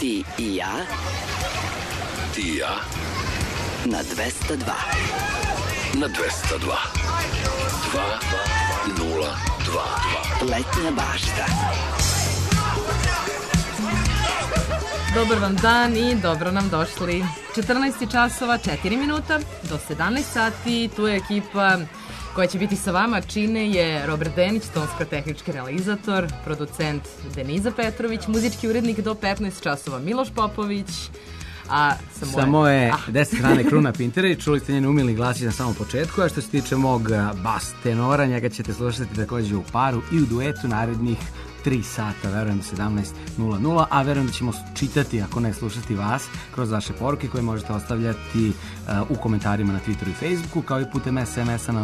Ti i ja. Ti i ja. Na 202. Na 202. 202. Letnja bašta. Dobar vam dan i dobro nam došli. 14 časova, 4 minuta do 17 sati. Tu je ekipa koja će biti sa vama. Čine je Robert Denić, tonsko-tehnički realizator, producent Deniza Petrović, muzički urednik do 15 časova Miloš Popović, a sa moje desne strane Kruna Pintera i čuli ste njene umilni glasić na samom početku, a što se tiče mog bas tenora, njega ćete slušati takođe u paru i u duetu narednih 3 sata, verujem 17:00, a verujem da ćemo čitati, ako ne slušati vas, kroz vaše poruke koje možete ostavljati u komentarima na Twitteru i Facebooku, kao i putem SMS-a na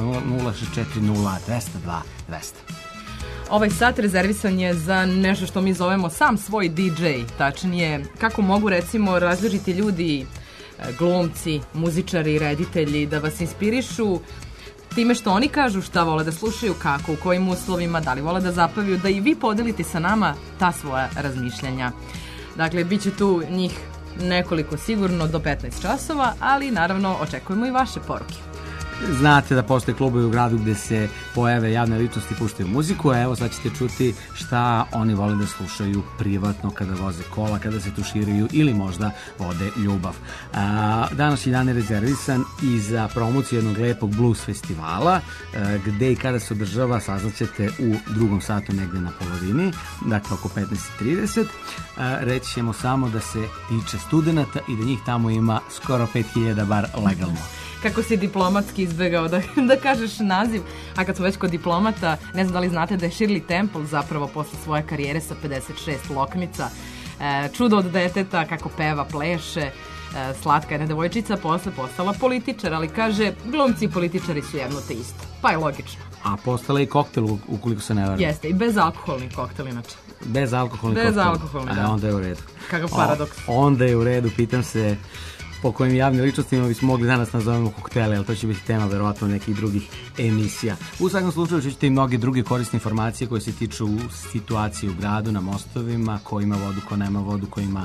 0640202. Ovaj sat rezervisan je za nešto što mi zovemo sam svoj DJ, tačnije kako mogu recimo različiti ljudi, glumci, muzičari i reditelji da vas inspirišu time što oni kažu šta vole da slušaju, kako, u kojim uslovima, da li vole da zapaviju, da i vi podelite sa nama ta svoja razmišljanja. Dakle, bit će tu njih nekoliko sigurno do 15 časova, ali naravno očekujemo i vaše poruke. Znate da postoje klubovi u gradu gde se pojave javne ličnosti i puštaju muziku, a evo sad ćete čuti šta oni vole da slušaju privatno kada voze kola, kada se tuširaju ili možda vode ljubav. Današnji dan je rezervisan i za promociju jednog lepog blues festivala, gde i kada se održava saznaćete u drugom satu negde na polovini, dakle oko 15:30. Reći ćemo samo da se tiče studenta i da njih tamo ima skoro 5000 bar legalno. Kako si diplomatski izbegao da kažeš naziv, a kad smo već kod diplomata, ne znam da li znate da je Shirley Temple zapravo posle svoje karijere sa 56 lokmica, čudo od deteta, kako peva, pleše, slatka jedna devojčica, posle postala političar, ali kaže, glumci i političari su jedno te isto, pa je logično. A postala i koktel, ukoliko se ne varam. Jeste, i bezalkoholni koktel inače. Bezalkoholni koktel? Bezalkoholni, da. Onda je u redu. Kakav paradoks. Onda je u redu, pitam se po kojim javnim ličnostima bismo mogli danas nazovemo koktele, ali to će biti tema verovatno nekih drugih emisija. U svakom slučaju ćete i mnoge druge korisne informacije koje se tiču situacije u gradu, na mostovima, ko ima vodu, ko nema vodu, ko ima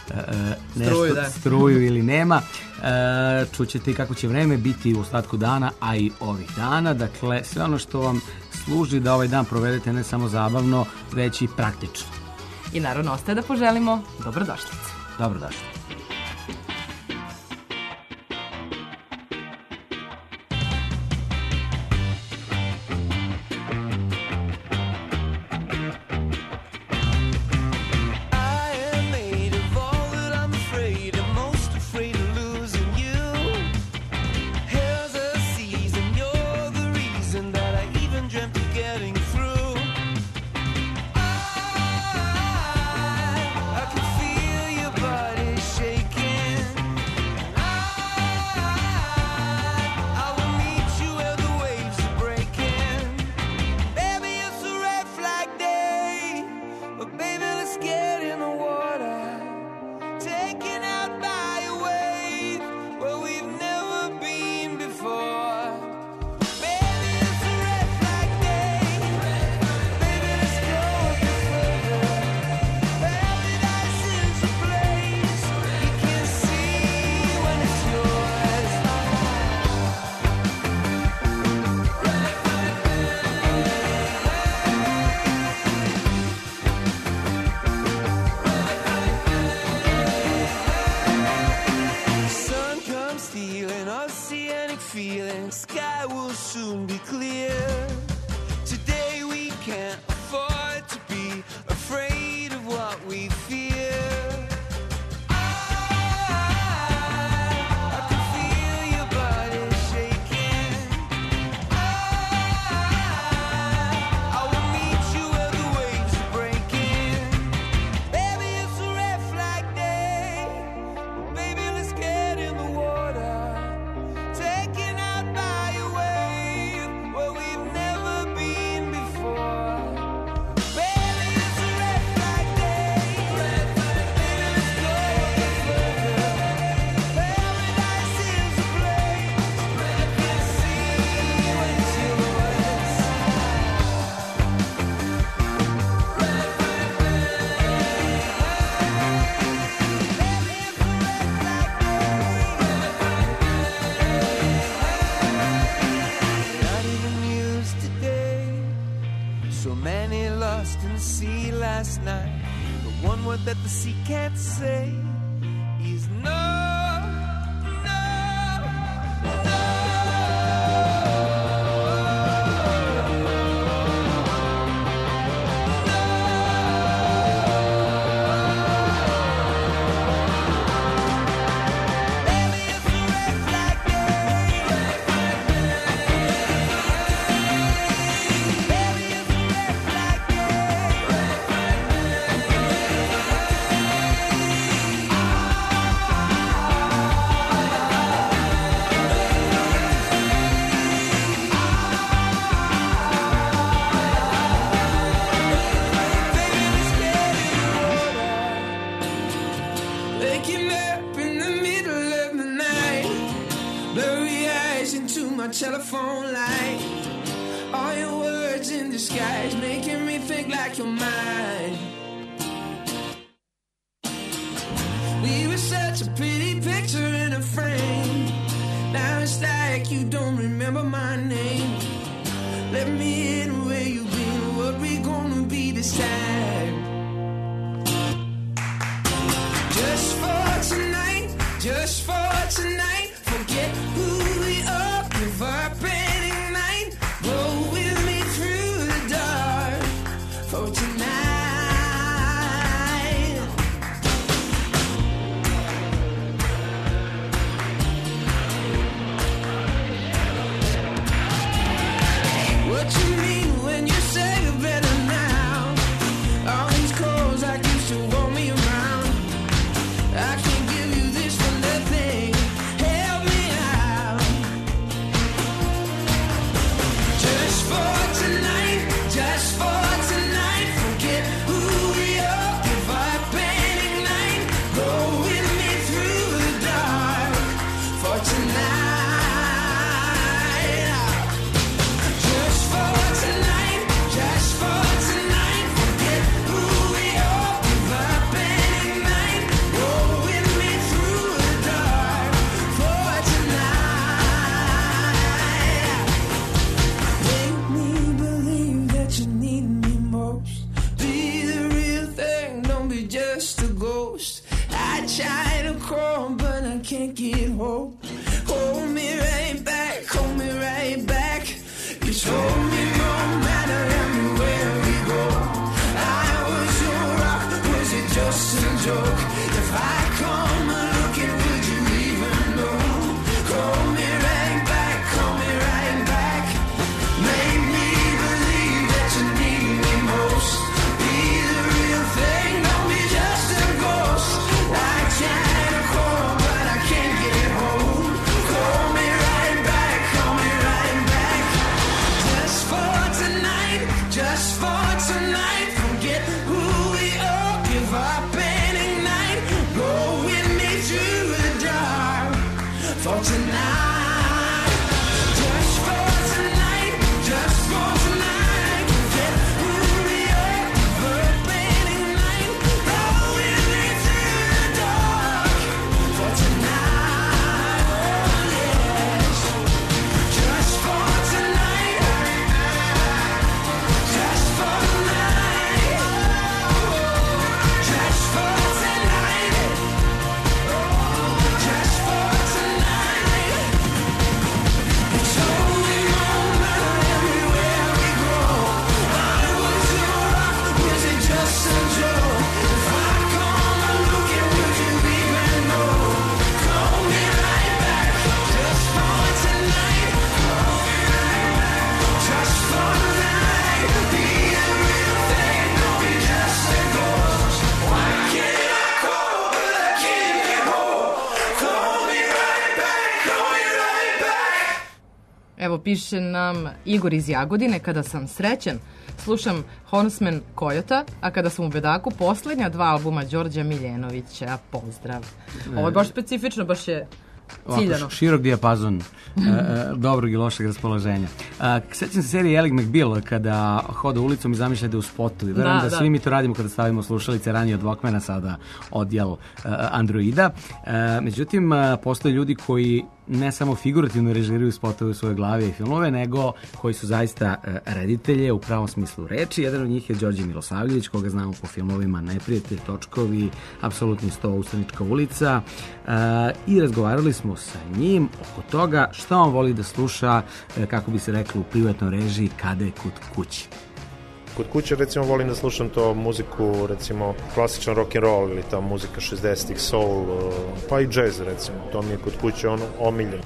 struju ili nema. Čućete i kako će vreme biti u ostatku dana, a i ovih dana. Dakle, sve ono što vam služi da ovaj dan provedete ne samo zabavno, već i praktično. I naravno ostaje da poželimo dobrodošlicu. Dobrodošli. I can feel your body shake. So many lost in the sea last night. The one word that the sea can't say is no. Telephone light, all your words in disguise, making me think like you're mine. We were such a pretty picture in a frame. Now it's like you don't remember my name. Let me in where you been, what we gonna be this time. Just for tonight, just for tonight, forget who we are. Vibrating night, go with me through the dark for tonight. What you mean when you say you're better now? All these calls like used to want me around. I can't give you this for nothing. Help me out. Just for tonight, just for tonight, forget who we are. If I painting night, go with me through the dark for tonight. Just for tonight, just for tonight, forget who we are. If I painting night, go with me through the dark for tonight. Make me believe that you need me most. Be the real thing, don't be just a ghost. I try to crawl, but I can't get hope. Hold me right back, hold me right back. You told me no matter everywhere we go. I was your rock, was it just a joke? If I come looking, would you even know? Call me right back, call me right back. Make me believe that you need me most. Be the real thing, don't be just a ghost. I try to call, but I can't get home. Call me right back, call me right back. Just for tonight, just for tonight, forget who we are. Give up any night, go with me through the dark for tonight. Just for tonight, just for tonight, forget who we are. Give up any night, go with me through the dark for tonight. Oh yes, just for tonight, just for tonight, just for tonight, just for tonight. It's only no matter everywhere we go. I was your rock, was it just a joke? If I come looking, would you even know? Call me right back, just for tonight. Call me right back, just for tonight. Be the real thing, don't be just a ghost. Why can't I call, but I can't get home? Call me right back, call me right back. Evo, piše nam Igor iz Jagodine, kada sam srećan, slušam Horseman Kojota, a kada sam u bedaku, poslednja dva albuma Đorđa Miljenovića. Pozdrav. Ovo je baš specifično, baš je ciljano. Ovako, širok dijapazon dobrog i lošeg raspoloženja. Sećam se serije Ally McBeal kada hoda ulicom i zamišlja da u spotu. I verujem da svi mi to radimo kada stavimo slušalice ranije od Walkmana, sada odjel Androida. Međutim, postoje ljudi koji ne samo figurativno režiraju spotove u svojoj glavi i filmove, nego koji su zaista reditelje u pravom smislu reči. Jedan od njih je Đorđe Milosavljević, koga znamo po filmovima Neprijatelj, Točkovi, Apsolutni 100, Ustanička ulica, i razgovarali smo sa njim oko toga šta on voli da sluša, kako bi se reklo u privatnoj režiji, kada je kod kući. Kod kuće, recimo, volim da slušam to muziku, recimo, klasičan rock and roll ili ta muzika 60-ih, soul, pa i jazz, recimo. To mi je kod kuće omiljeno.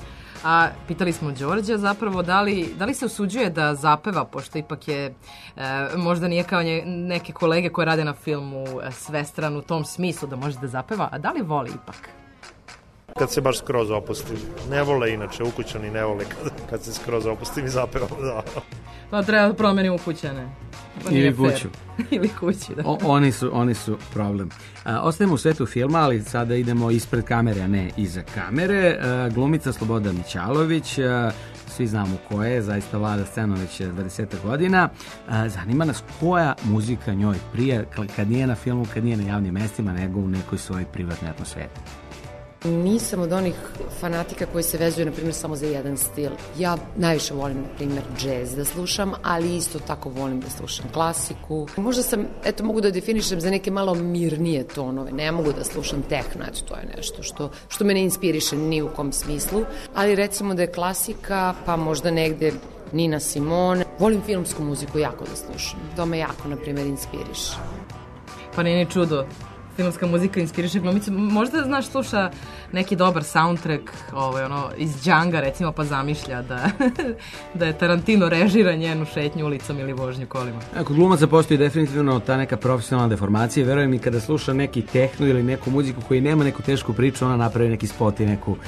A pitali smo Đorđa zapravo da li se usuđuje da zapeva, pošto ipak je, možda nije kao neke kolege koje rade na filmu svestran u tom smislu da može da zapeva, a da li voli ipak? Kad se baš skroz opustim. Ne vole inače, ukućani ne vole kad se skroz opustim i zapevam, da. Pa treba da promenim ukućane. Ili kuću. Ili kući, da. Oni su problem. Ostajemo u svetu filma, ali sada idemo ispred kamere, a ne iza kamere. Glumica Sloboda Mićalović, svi znamo ko je, zaista vlada scenom već 20 godina. Zanima nas koja muzika njoj prije, kad nije na filmu, kad nije na javnim mestima, nego u nekoj svojoj privatnoj atmosferi. Nisam od onih fanatika koji se vezuju, na primjer, samo za jedan stil. Ja najviše volim, na primjer, džez da slušam, ali isto tako volim da slušam klasiku. Možda sam, mogu da definišem za neke malo mirnije tonove. Ne mogu da slušam tehno, to je nešto što me ne inspiriše ni u kom smislu. Ali recimo da je klasika, pa možda negde Nina Simone. Volim filmsku muziku jako da slušam. To me jako, na primjer, inspiriše. Pa nije ni čudo. Filmska muzika inspiriše glumicu. Možda, znaš, sluša neki dobar soundtrack iz Djanga, recimo, pa zamišlja da je Tarantino režira njenu šetnju ulicom ili vožnju kolima. Kod glumaca postoji definitivno ta neka profesionalna deformacija. Verujem mi, kada sluša neki tehno ili neku muziku koji nema neku tešku priču, ona napravi neki spot i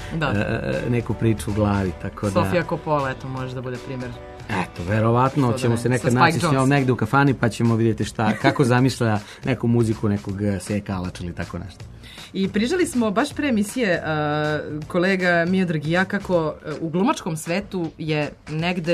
neku priču u glavi. Tako da... Sofia Coppola, može da bude primjer. Verovatno ćemo se nekad naći s njom negde u kafani, pa ćemo vidjeti kako zamišlja neku muziku nekog Seka Alača ili tako nešto. I prižali smo baš pre emisije kolega Miodrag i ja kako u glumačkom svetu je negde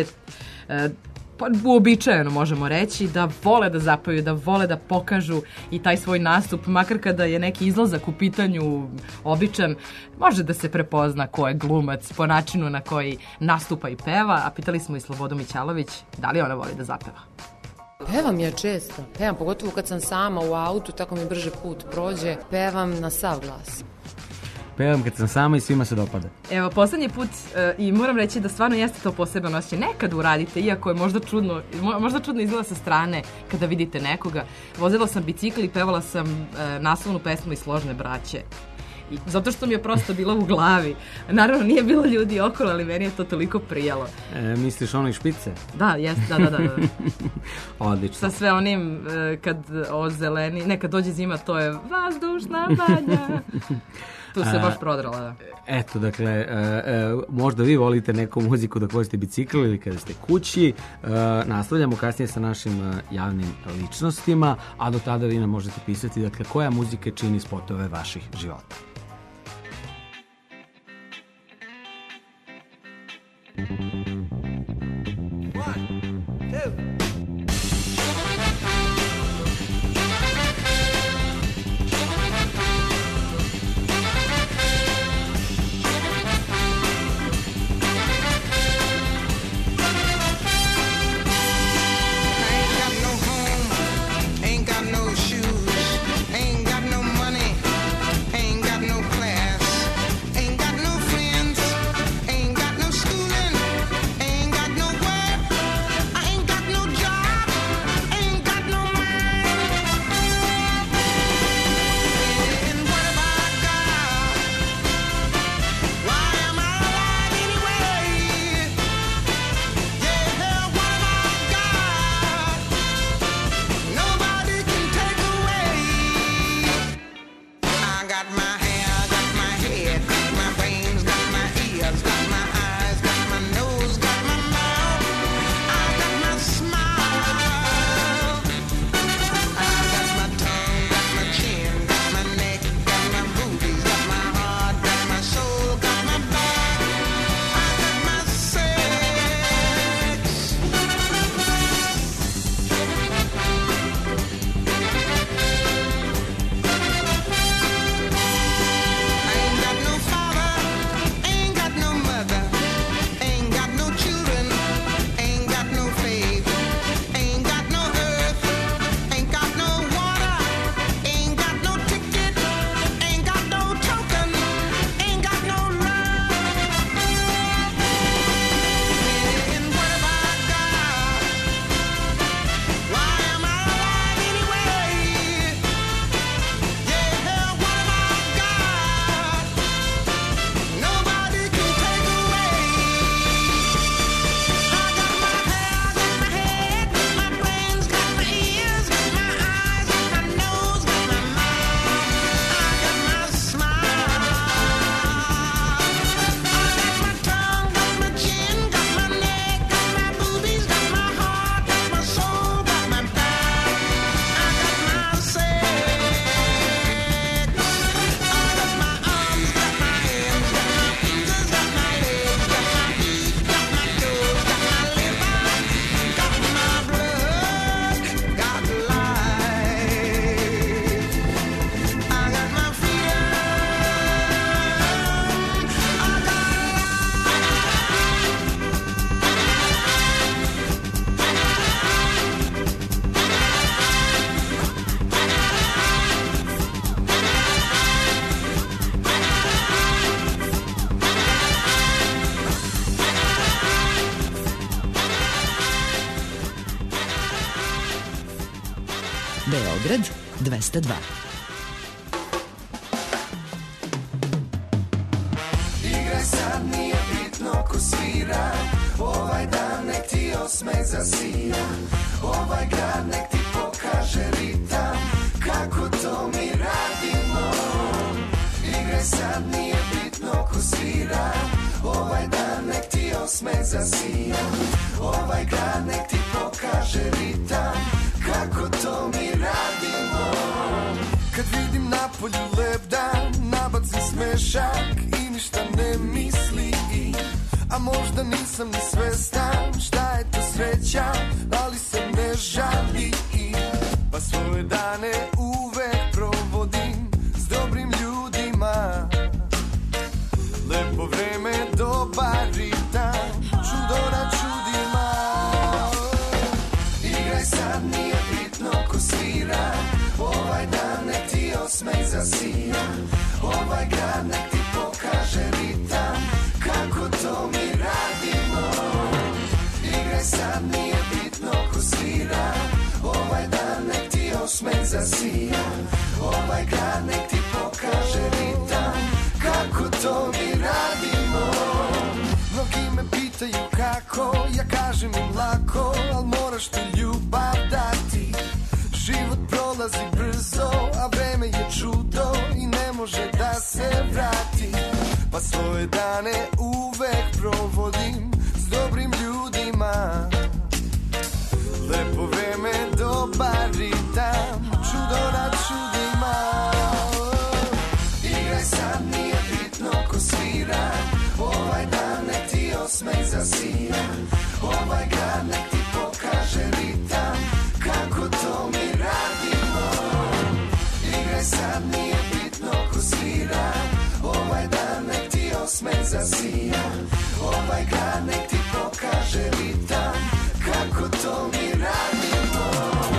uobičajeno, možemo reći, da vole da zapaju, da vole da pokažu i taj svoj nastup, makar kada je neki izlazak u pitanju običan, može da se prepozna ko je glumac po načinu na koji nastupa i peva, a pitali smo i Slobodu Mićalović da li ona voli da zapeva. Pevam ja često, pogotovo kad sam sama u autu, tako mi brže put prođe, pevam na sav glas. Pevam kad sam sama i svima se dopada. Evo, poslednji put, i moram reći da stvarno jeste to poseban osjećaj. Nekad uradite, iako je možda čudno izgleda sa strane kada vidite nekoga. Vozila sam bicikl i pevala sam naslovnu pesmu iz Složne braće. Zato što mi je prosto bilo u glavi. Naravno, nije bilo ljudi okolo, ali meni je to toliko prijalo. Misliš ono iz Špice? Da, jeste, da. Odlično. Sa sve onim, kad dođe zima, to je vazdušna banja. Tu se baš prodrala, da. Eto, dakle, možda vi volite neku muziku dok vozite bicikl ili kada ste kući. Nastavljamo kasnije sa našim javnim ličnostima, a do tada vi nam možete pisati, dakle, koja muzika čini spotove vaših života. Ain't got no Beograd 202. Igraj sad, nije bitno ko svira, ovaj dan nek ti osmeh zasija, ovaj grad nek ti pokaže ritam, kako to mi radimo. Igraj sad, nije bitno ko svira, ovaj dan nek ti osmeh zasija, ovaj grad nek ti pokaže ritam, kako to mi radimo. Kad vidim na polju lep dan, nabacim smešak i ništa ne misli, a možda nisam ni svestan šta je to sreća, ali se ne žali, pa svoje dane uvek provodim s dobrim ljudima. Lepo vreme, dobar ritam, čudo na čudima. Igraj sad, nije bitno ko svira, ovaj dan nek ti osmeh zasija, ovaj grad nek ti pokaže ritam, kako to mi radimo. Igraj sad, nije bitno ko svira, ovaj dan nek ti osmeh zasija, ovaj grad nek ti pokaže ritam, kako to mi radimo. Mnogi me pitaju kako, ja kažem im lako, al moraš ti ljubav dati. Život prolazi brzo, a vreme je čudo i ne može da se vrati, pa svoje dane uvek provodim s dobrim ljudima. Lepo vreme, dobar ritam, čudo na čudima. Igraj sad, nije bitno ko svira, ovaj dan nek ti osmeh zasija, ovaj grad nek ti pokaže ritam, kako to mi radimo. Igraj sad, nije bitno ko svira, ovaj dan nek ti osmeh zasija, ovaj grad nek ti pokaže ritam, kako to mi radimo.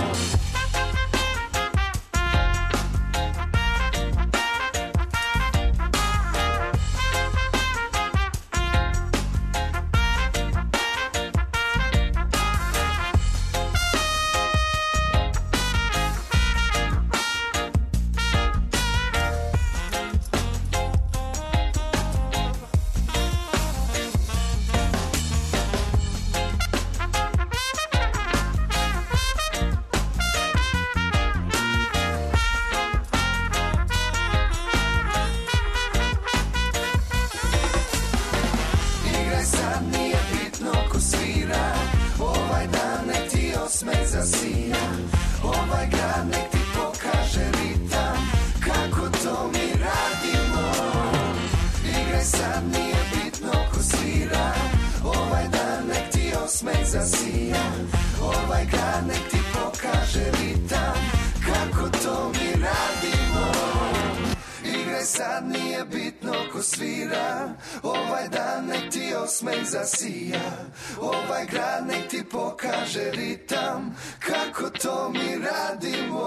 Zasija, ovaj grad nek ti pokaže ritam, kako to mi radimo.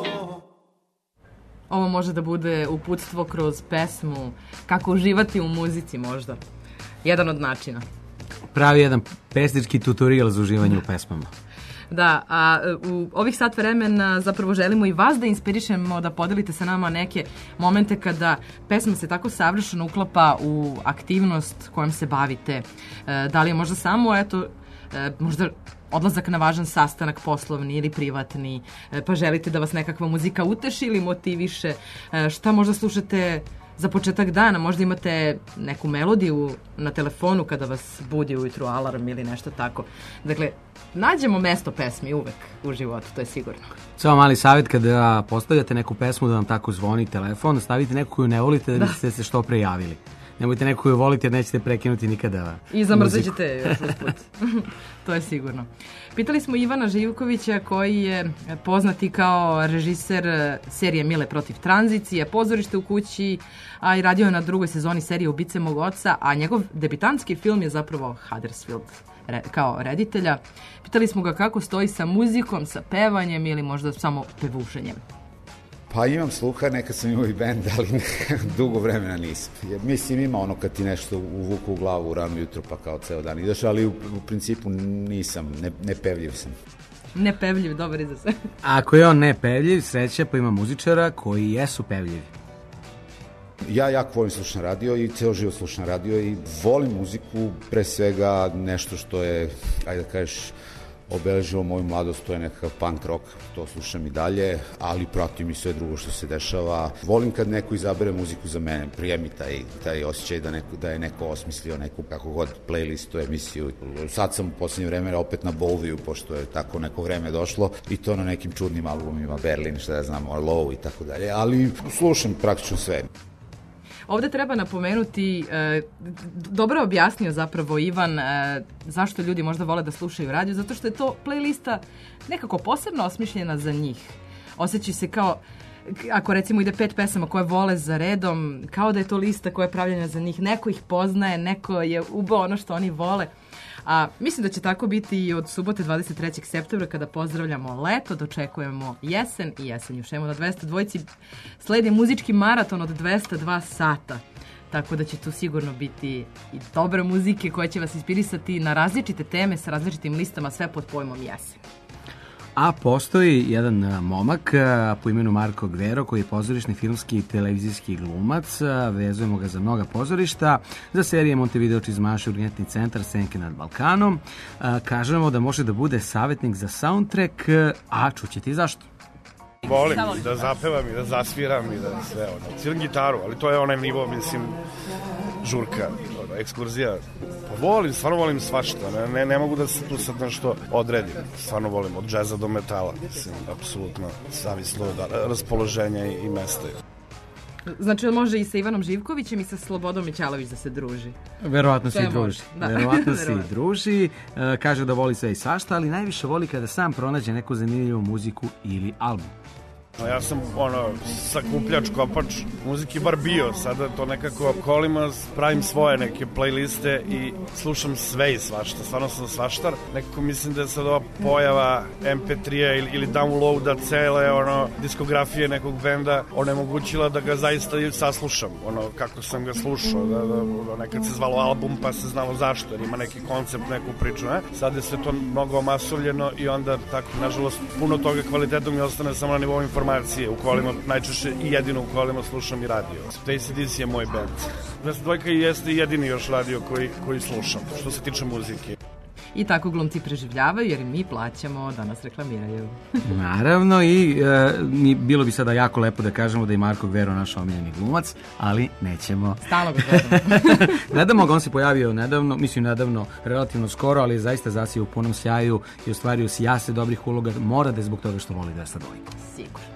Ovo može da bude uputstvo kroz pesmu, kako uživati u muzici možda. Jedan od načina. Pravi jedan pesnički tutorial za uživanje u pesmama. Da, a u ovih sat vremena zapravo želimo i vas da inspirišemo, da podelite sa nama neke momente kada pesma se tako savršeno uklapa u aktivnost kojom se bavite. Da li je možda samo, možda odlazak na važan sastanak poslovni ili privatni, pa želite da vas nekakva muzika uteši ili motiviše, šta možda slušate za početak dana, možda imate neku melodiju na telefonu kada vas budi ujutru alarm ili nešto tako. Dakle, nađemo mesto pesmi uvek u životu, to je sigurno. Samo mali savjet, kada postavljate neku pesmu da vam tako zvoni telefon, stavite neku koju ne volite da biste se što pre javili. Nemojte neku koju volite jer nećete prekinuti nikada i zamrzat ćete još usput. To je sigurno. Pitali smo Ivana Živkovića koji je poznati kao režiser serije Mile protiv tranzicije, Pozorište u kući, a i radio je na drugoj sezoni serije Ubice mog oca, a njegov debitantski film je zapravo Huddersfield kao reditelja. Pitali smo ga kako stoji sa muzikom, sa pevanjem ili možda samo pevušenjem. Pa imam sluha, nekad sam imao i bend, ali dugo vremena nisam. Mislim, ima ono kad ti nešto uvuku u glavu rano jutro pa kao ceo dan ideš, ali u principu nisam, nepevljiv sam. Nepevljiv, dobar izraz. Ako je on nepevljiv, sreća pa ima muzičara koji jesu pevljivi. Ja jako volim slušan radio i ceo život slušan radio i volim muziku, pre svega nešto što je, ajde da kažeš, obeležilo moju mladost, to je nekakav punk rock, to slušam i dalje, ali pratim i sve drugo što se dešava. Volim kad neko izabere muziku za mene, prijemi taj osjećaj da je neko osmislio neku, kako god, playlistu, emisiju. Sad sam u poslednje vreme opet na Bowliju, pošto je tako neko vreme došlo, i to na nekim čudnim albumima, Berlin, šta ja znam, Low i tako dalje, ali slušam praktično sve. Ovde treba napomenuti, dobro objasnio zapravo Ivan zašto ljudi možda vole da slušaju radio, zato što je to playlista nekako posebno osmišljena za njih. Osjećaju se kao, ako recimo ide 5 pesama koje vole za redom, kao da je to lista koja je pravljena za njih. Neko ih poznaje, neko je ubao ono što oni vole. A mislim da će tako biti i od subote 23. septembra kada pozdravljamo leto, dočekujemo jesen i jesen još na 202 sledi muzički maraton od 202 sata. Tako da će tu sigurno biti i dobre muzike koje će vas inspirisati na različite teme sa različitim listama, sve pod pojmom jesen. A postoji jedan momak po imenu Marko Gvero koji je pozorišni, filmski i televizijski glumac. Vezujemo ga za mnoga pozorišta, za serije Montevideo, Čizmaši, Urgentni centar, Senke nad Balkanom. Kažemo da može da bude savjetnik za soundtrack, a čućete i zašto. Volim da zapevam i da zasviram i da sve ono. Sviram gitaru, ali to je onaj nivo, mislim, žurka, ekskurzija. Pa volim, stvarno volim svašta. Ne mogu da se tu sad nešto odredim. Stvarno volim, od džeza do metala. Mislim, apsolutno zavisno od raspoloženja i mesta. Znači, može i sa Ivanom Živkovićem i sa Slobodom Mićalović da se druži. Verovatno se i druži. Da. Verovatno se i druži. Kaže da voli sve i svašta, ali najviše voli kada sam pronađe neku zanimljivu muziku ili album. Ja sam sakupljač, kopač muziki bar bio, sada to nekako kolima, pravim svoje neke playliste i slušam sve i svašta, stvarno sam svaštar. Nekako mislim da je sad ova pojava MP3-a ili downloada cele diskografije nekog benda onemogućila da ga zaista saslušam, kako sam ga slušao, nekad se zvalo album pa se znalo zašto, jer ima neki koncept, neku priču, ne? Sad je sve to mnogo omasovljeno i onda tako, nažalost, puno toga kvalitetom mi ostane samo na nivou informacije u kolima, najčešće i jedino u kolima slušam i radio. AC/DC je moj band. 202 jeste jedini još radio koji slušam, što se tiče muzike. I tako glumci preživljavaju jer mi plaćamo da nas reklamiraju. Naravno i bilo bi sada jako lepo da kažemo da je Marko Gvero naš omiljeni glumac, ali nećemo. Stalno ga gledamo. Gledamo ga, on se pojavio nedavno, relativno skoro, ali je zaista zasio u punom sjaju i ostvario sjase dobrih uloga. Mora da je zbog toga što voli 202. Sigurno.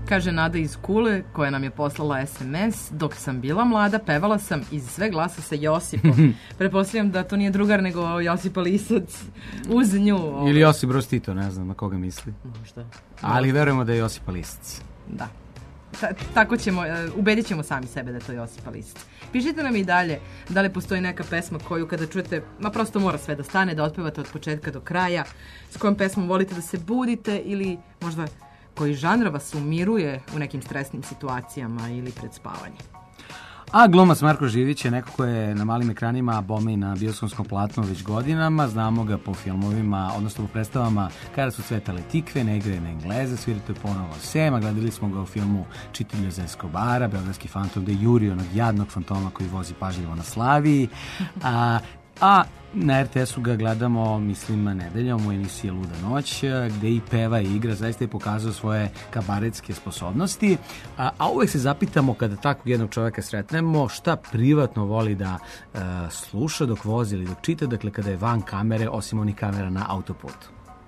Kaže Nada iz Kule, koja nam je poslala SMS. Dok sam bila mlada, pevala sam iz sve glasa sa Josipom. Pretpostavljam da to nije drugar, nego Josipa Lisac uz nju. Ili Josip Broz Tito, ne znam na koga misli. Možda. Ali verujemo da je Josipa Lisac. Da. Tako ćemo, ubedit ćemo sami sebe da je to Josipa Lisac. Pišite nam i dalje da li postoji neka pesma koju kada čujete, prosto mora sve da stane, da otpevate od početka do kraja, s kojom pesmom volite da se budite ili možda koji žanr vas umiruje u nekim stresnim situacijama ili pred spavanje. A glumac Marko Živić je neko ko je na malim ekranima, a bome i na bioskopskom platnu već godinama. Znamo ga po filmovima, odnosno po predstavama Kada su cvetale tikve, Ne igre na Engleze, Svirajte ponovo Sema. Gledali smo ga u filmu Čitelj za Eskobara, Beogradski fantom, gde juri onog jadnog fantoma koji vozi pažljivo na Slaviji. A na RTS-u ga gledamo, mislim, nedeljom u emisiji Luda noć, gde i peva i igra, zaista je pokazao svoje kabaretske sposobnosti. A uvek se zapitamo kada takvog jednog čoveka sretnemo šta privatno voli da sluša dok vozi ili dok čita, dakle kada je van kamere, osim onih kamera na autoputu.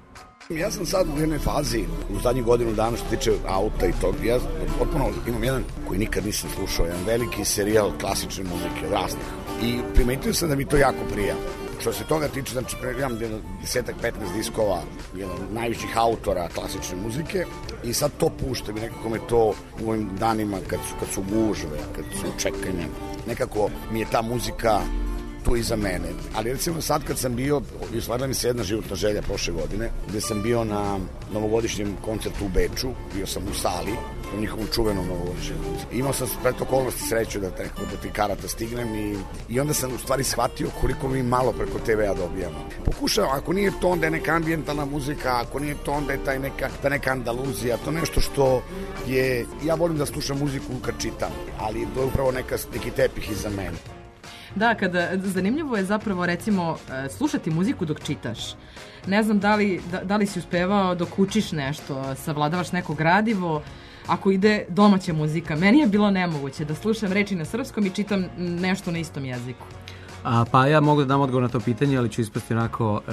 Ja sam sad u jednoj fazi, u zadnjih godinu dana što tiče auta i tog, ja potpuno imam jedan koji nikad nisam slušao, jedan veliki serijal klasične muzike, raznih. I primetio sam da mi to jako prija. Što se toga tiče, znači, imam 10-15 diskova, jedan od najviših autora klasične muzike i sad to puštam i nekako me to u ovim danima kad su gužve, kad su čekanje, nekako mi je ta muzika tu iza mene. Ali recimo sad kad sam bio, i ostvarila mi se jedna životna želja prošle godine, gde sam bio na novogodišnjem koncertu u Beču, bio sam u sali, u njihovom čuvenom novogodišnjem. Imao sam pred okolnosti sreću da ti karata stignem i onda sam u stvari shvatio koliko mi malo preko TV-a dobijamo. Pokušavam, ako nije to onda je neka ambijentalna muzika, ako nije to onda je ta neka Andaluzija, to nešto što je, ja volim da slušam muziku kad čitam, ali to je upravo neki tepih iza mene. Da, zanimljivo je zapravo recimo slušati muziku dok čitaš. Ne znam da li si uspevao dok učiš nešto, savladavaš neko gradivo, ako ide domaća muzika. Meni je bilo nemoguće da slušam reči na srpskom i čitam nešto na istom jeziku. Pa ja mogu da dam odgovor na to pitanje, ali ću ispasti onako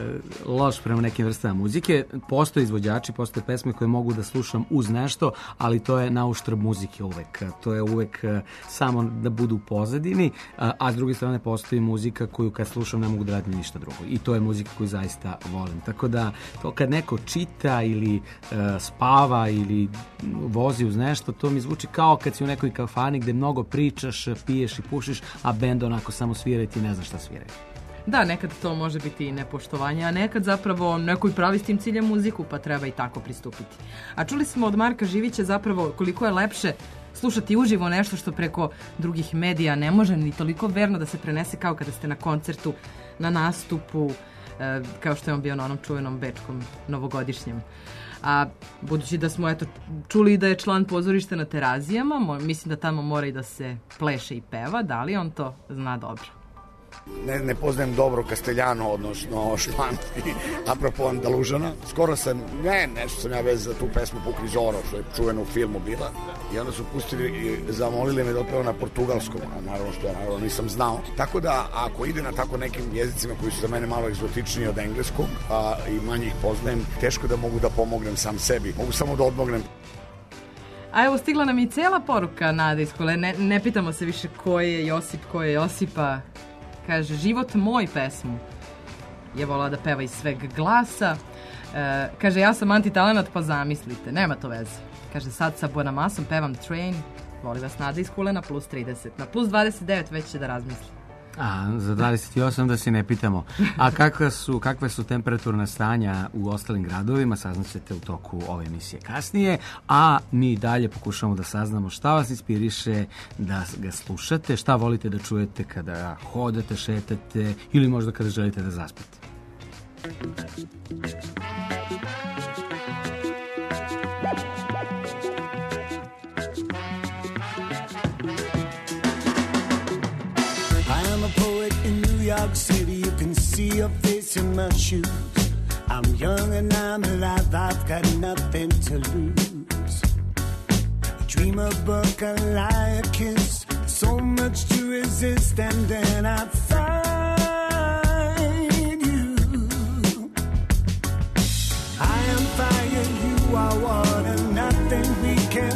loš prema nekim vrstama muzike. Postoje izvođači, postoje pesme koje mogu da slušam uz nešto, ali to je na uštrb muzike uvek. To je uvek samo da budu u pozadini, a s druge strane postoji muzika koju kad slušam ne mogu da radim ništa drugo. I to je muzika koju zaista volim. Tako da to kad neko čita ili spava ili vozi uz nešto, to mi zvuči kao kad si u nekoj kafani gde mnogo pričaš, piješ i pušiš, a bend onako samo svira i ti ne znaš šta sviraju. Da, nekad to može biti i nepoštovanje, a nekad zapravo neko i pravi s tim ciljem muziku, pa treba i tako pristupiti. A čuli smo od Marka Živića zapravo koliko je lepše slušati uživo nešto što preko drugih medija ne može ni toliko verno da se prenese kao kada ste na koncertu, na nastupu, kao što je on bio na onom čuvenom bečkom novogodišnjem. A budući da smo čuli da je član pozorišta na Terazijama, mislim da tamo mora i da se pleše i peva, da li on to zna dobro? Ne poznajem dobro Castellano, odnosno španski, apropo Andalužana. Skoro sam, nešto sam ja vez za tu pesmu Pukri Zoro, što je čuveno u filmu bila. I onda su pustili i zamolili me da otpevam na portugalskom, a naravno što ja nisam znao. Tako da, ako ide na tako nekim jezicima koji su za mene malo egzotičniji od engleskog, i manje ih poznajem, teško da mogu da pomognem sam sebi. Mogu samo da odmognem. A evo, stigla nam i cela poruka Nade iz Kule. Ne pitamo se više ko je Josip, ko je Josipa. Kaže, život moj pesmu je volala da peva iz sveg glasa. Kaže, ja sam antitalenat, pa zamislite, nema to veze. Kaže, sad sa Bonamasom pevam Train, voli vas Nada iz Kule na plus 30. Na plus 29 već će da razmisli. A, za 28 da se ne pitamo. A kakve su temperaturna stanja u ostalim gradovima, saznaćete u toku ove emisije kasnije, a mi dalje pokušamo da saznamo šta vas inspiriše da ga slušate, šta volite da čujete kada hodate, šetate ili možda kada želite da zaspite. New York City, you can see your face in my shoes. I'm young and I'm alive, I've got nothing to lose. I dream a book, I lie, a kiss, so much to resist, and then I find you. I am fire, you are water, nothing we can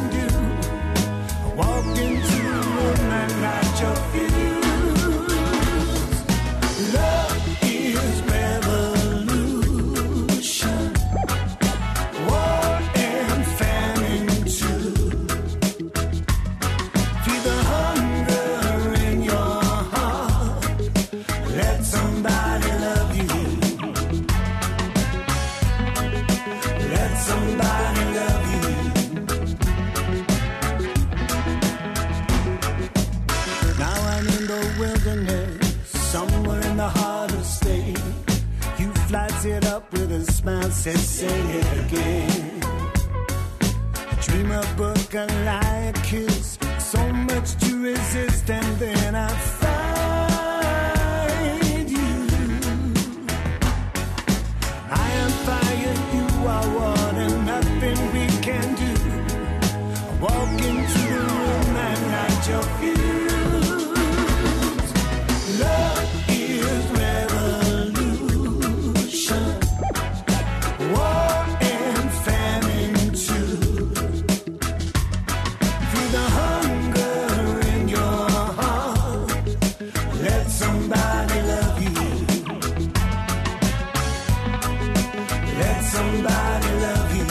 once and say it again. A dream, a book, a lie, a kiss, so much to resist, and then I find you. I am fire, you are water, nothing we can do. I walk into the room and light your fuse. Love is revolution, war and famine too. Feel the hunger in your heart. Let somebody love you. Let somebody love you.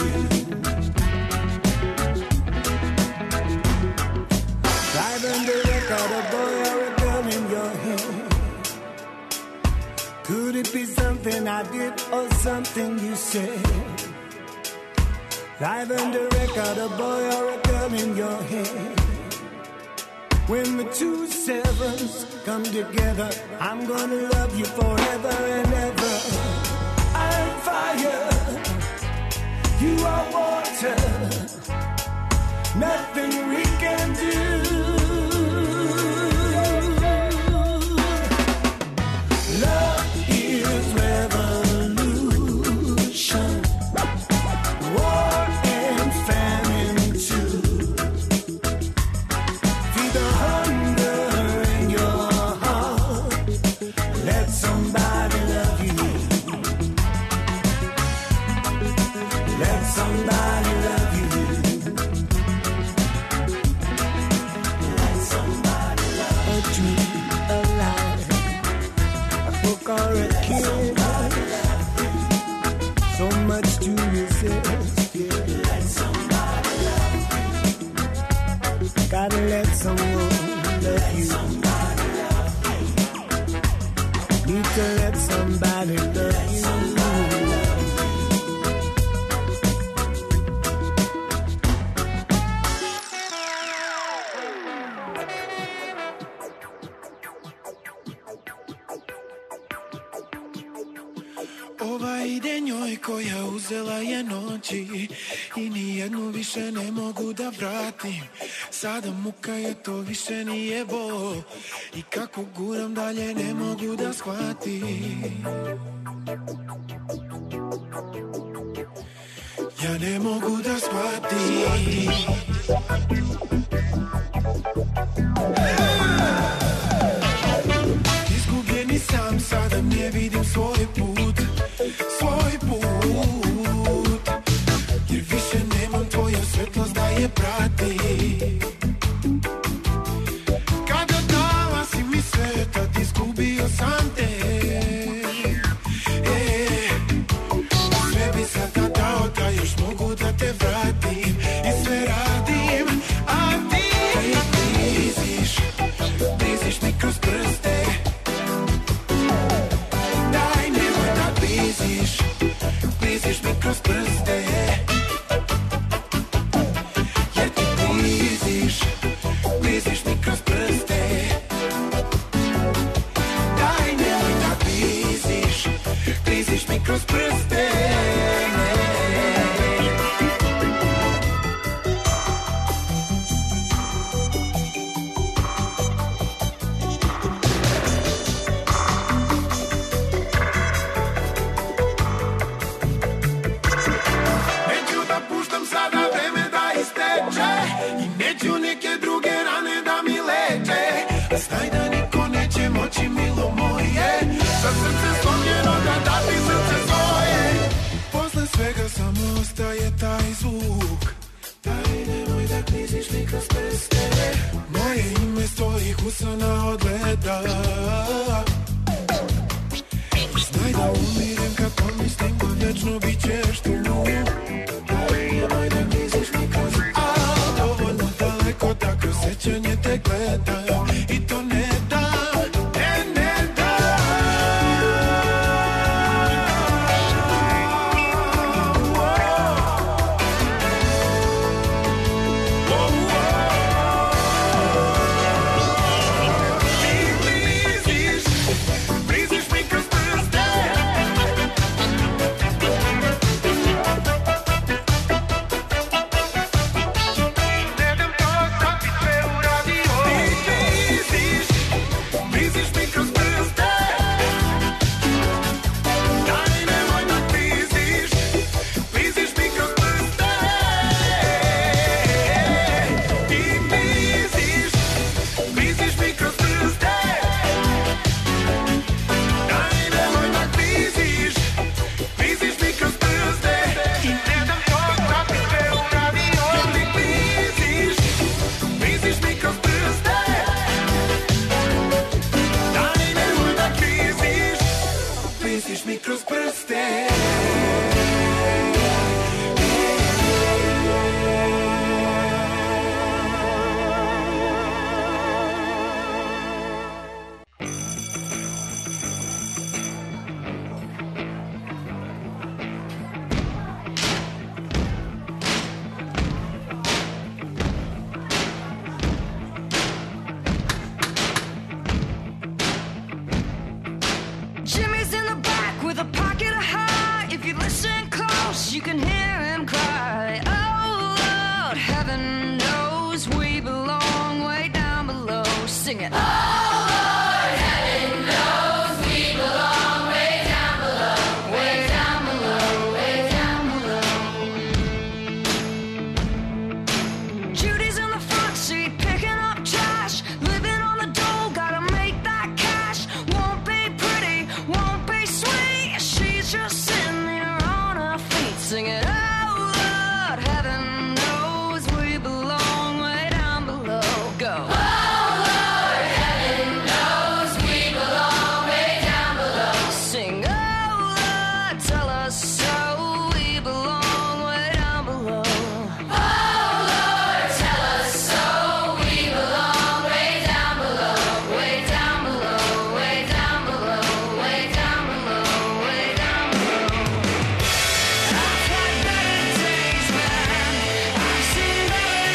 Live under record, a boy or a girl in your hand. Could it be something I did or something you said? Live under record, a boy or a girl in your hand. When the two sevens come together, I'm gonna love you forever and ever. I'm fire, you are water, nothing we can do. Love is revolution, war and famine too. Feed the hunger in your heart. Let somebody love you. Let somebody love you. Let somebody love you. A dream, a lie, a book or a kid. So much to resist. Let somebody love you. Gotta let someone love you. Need to let somebody love you. Ova ide njoj koja uzela je noći i nijednu više ne mogu da vratim. Sada muka je, to više nije bol i kako guram dalje ne mogu da shvatim. Ja ne mogu da shvatim. Izgubljeni sam, sada ne vidim svoj put, svoj put. Jer više nemam tvoju svetlost da je prati. Kada dala si mi sve, tad izgubio sam te. Sve bi sada dao da još mogu da te vratim i sve radim, a ti bliziš, bliziš mi kroz prste. Daj nemoj da bliziš, bliziš mi kroz prste. Jer ti bliziš, bliziš mi kroz prste. Daj nemoj da bliziš, bliziš mi kroz prste. Neću da puštam sada vreme da isteče i neću neke druge rane da mi leče. Znaj da niko neće moći, milo moje, sa srce slomljeno da dati srce svoje. Posle svega samo ostaje taj zvuk. Daj nemoj da kliziš mi kroz prste. Moje ime s tvojih usana odgleda. Znaj da umirem kad pomislim da vječno bit ćeš tu. Daj nemoj da kliziš mi kroz prste. A dovoljno daleko da kroz sećanje te gledam i to ne da, ne da. Ti bliziš, bliziš mi kroz prste. prste. Jimmy's in the back with a pocket of high. If you listen close, you can hear him cry. Oh Lord, heaven knows we belong way down below. Sing it. Oh Lord, heaven knows we belong way down below. Way down below, way down below. Judy's in the front seat picking up trash. Living on the dole, gotta make that cash. Won't be pretty, won't be sweet. She's just sitting there on her feet singing. Oh Lord, heaven knows we belong way down below. Go. Oh Lord, heaven knows we belong way down below. Sing. Oh Lord, tell us so. We belong way down below. Oh Lord, tell us so. We belong way down below. Way down below. Way down below. Way down below. Way down below. I've had better days, man. I've seen better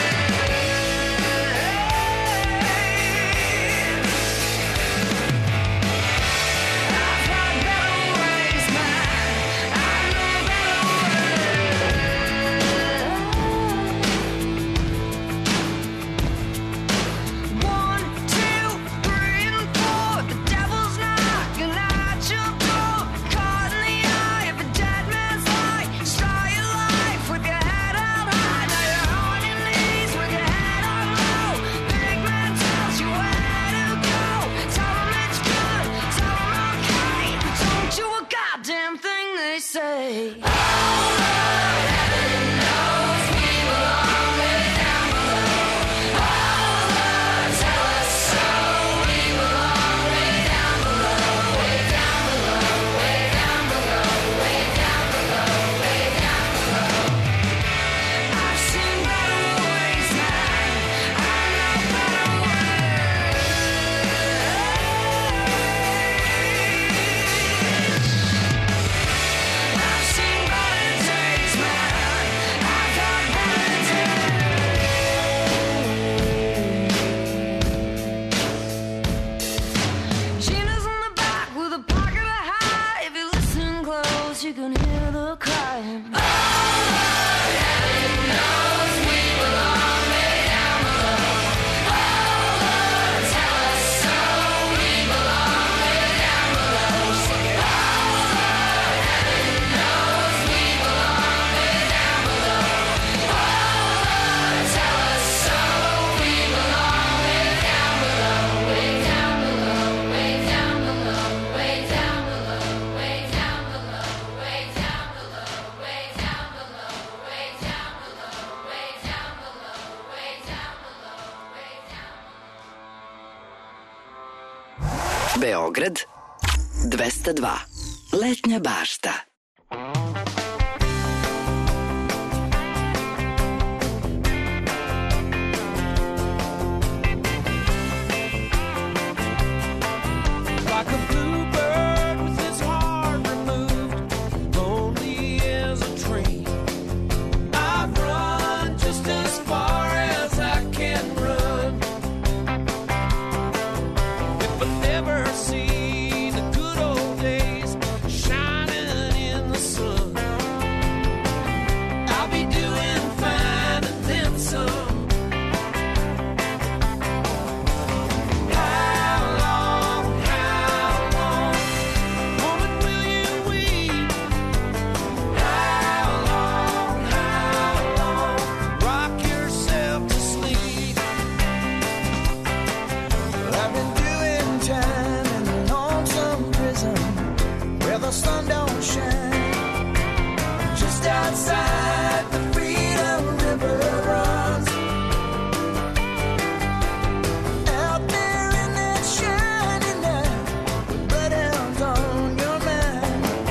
days. I've had better ways, man. I know better ways. 1, 2, 3, and 4. The devil's knocking at your door. Caught in the eye of a dead man's light. Start your life with your head held high. Now you're on your knees with your head on low. Big man tells you where to go. Tell him it's good, tell him okay. But don't do a goddamn thing they say. Oh Lord, heaven knows we belong way down below. Oh Lord, tell us so. We belong way down below. Way down below. Way down below. Way down below. Way down below. I've seen better ways, man. I know better ways. I've seen better days, man. I've had better days. Gina's in the back with a pocket of high. If you listen close, you can hear the crying. Oh Lord, heaven knows we belong way down below. Oh Lord, tell us so. We belong way down below. Sing it. Oh Lord, heaven knows we belong way down below. Oh Lord, tell us so. We belong way down below. Way down below. Way down below. Way down below. Way down below. Way down below. Way down below. Way down below. Way down below. Way down below. Way down Beograd 202. Letnja bašta. Like a bluebird with its heart removed, lonely as a tree. I've run just as far as I can run. If I never see the good old days shining in the sun, I'll be doing fine and then some. How long, woman, will you weep? How long, rock yourself to sleep? I've been doing time in a lonesome prison where the sun don't shine. Just outside the Freedom River runs. Out there in that shining night, with bloodhounds on your mind.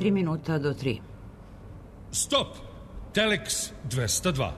3 minuta do 3. Stop! Telex 202.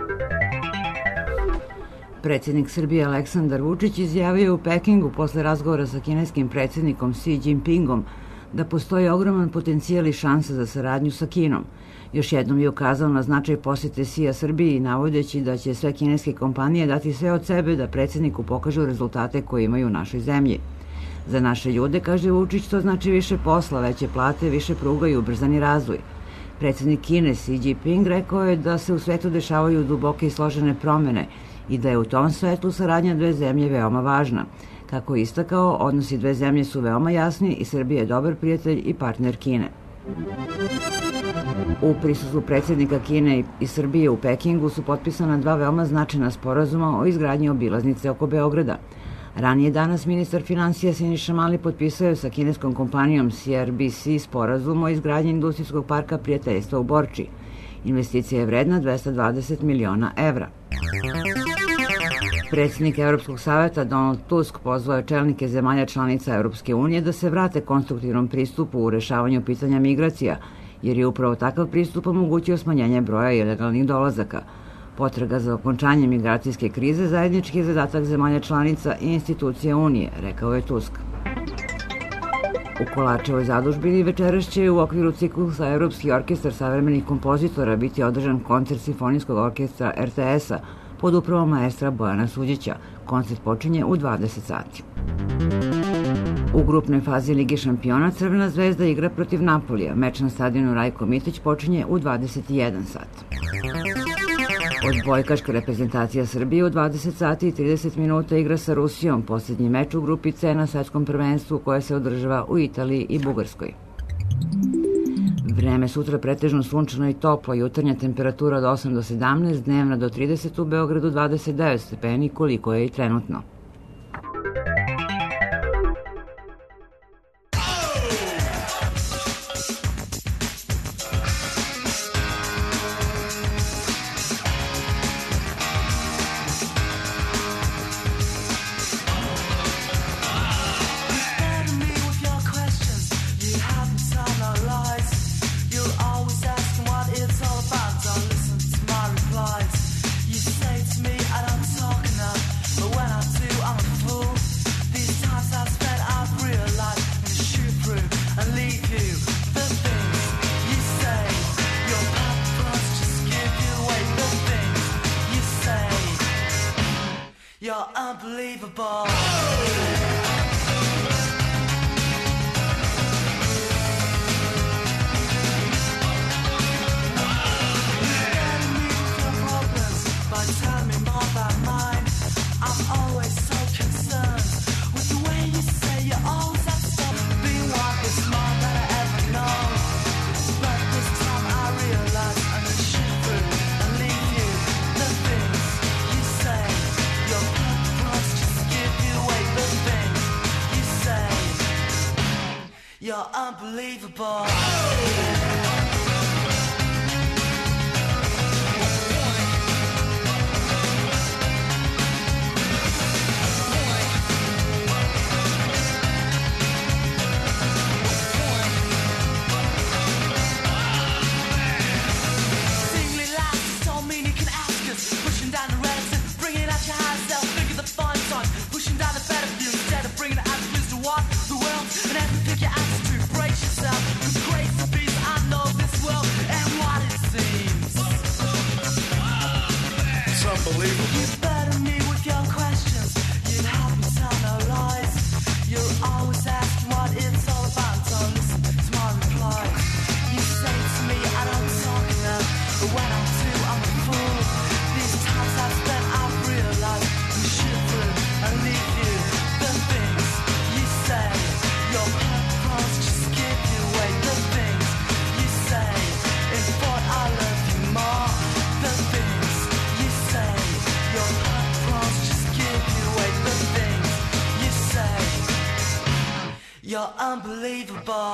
Predsjednik Srbije Aleksandar Vučić izjavio u Pekingu posle razgovora sa kineskim predsjednikom Xi Jinpingom da postoji ogroman potencijal i šansa za saradnju sa Kinom. Još jednom je ukazao na značaj posjete Xija Srbiji, navodeći da će sve kineske kompanije dati sve od sebe da predsjedniku pokažu rezultate koje imaju u našoj zemlji. Za naše ljude, kaže Vučić, to znači više posla, veće plate, više pruga i ubrzani razvoj. Predsjednik Kine Xi Jinping rekao je da se u svetu dešavaju duboke i složene promene i da je u tom svetlu saradnja dve zemlje veoma važna. Kako je istakao, odnosi dve zemlje su veoma jasni i Srbija je dobar prijatelj i partner Kine. U prisustvu predsjednika Kine i Srbije u Pekingu su potpisana dva veoma značajna sporazuma o izgradnji obilaznice oko Beograda. Ranije danas ministar finansija Siniša Mali potpisao je sa kineskom kompanijom CRBC sporazum o izgradnji industrijskog parka prijateljstva u Borči. Investicija je vredna 220 miliona evra. Predsjednik Evropskog saveta Donald Tusk pozvao je čelnike zemalja članica Evropske unije da se vrate konstruktivnom pristupu u rešavanju pitanja migracija, jer je upravo takav pristup omogućio smanjenje broja ilegalnih dolazaka. Potraga za okončanje migracijske krize zajednički je zadatak zemalja članica i institucija Unije, rekao je Tusk. U Kolarčevoj zadužbini večeras će u okviru ciklusa Evropski orkestar savremenih kompozitora biti održan koncert Simfonijskog orkestra RTS-a pod upravom maestra Bojana Suđića. Koncert počinje u 20 sati. U grupnoj fazi Lige šampiona Crvena zvezda igra protiv Napolija. Meč na stadionu Rajko Mitić počinje u 21 sat. Odbojkaška reprezentacija Srbije u 20 sati i 30 minuta igra sa Rusijom, posljednji meč u grupi C na svetskom prvenstvu koje se održava u Italiji i Bugarskoj. Vreme sutra pretežno sunčano i toplo, jutarnja temperatura od 8 do 17, dnevna do 30, u Beogradu 29 stepeni, koliko je i trenutno. You're unbelievable.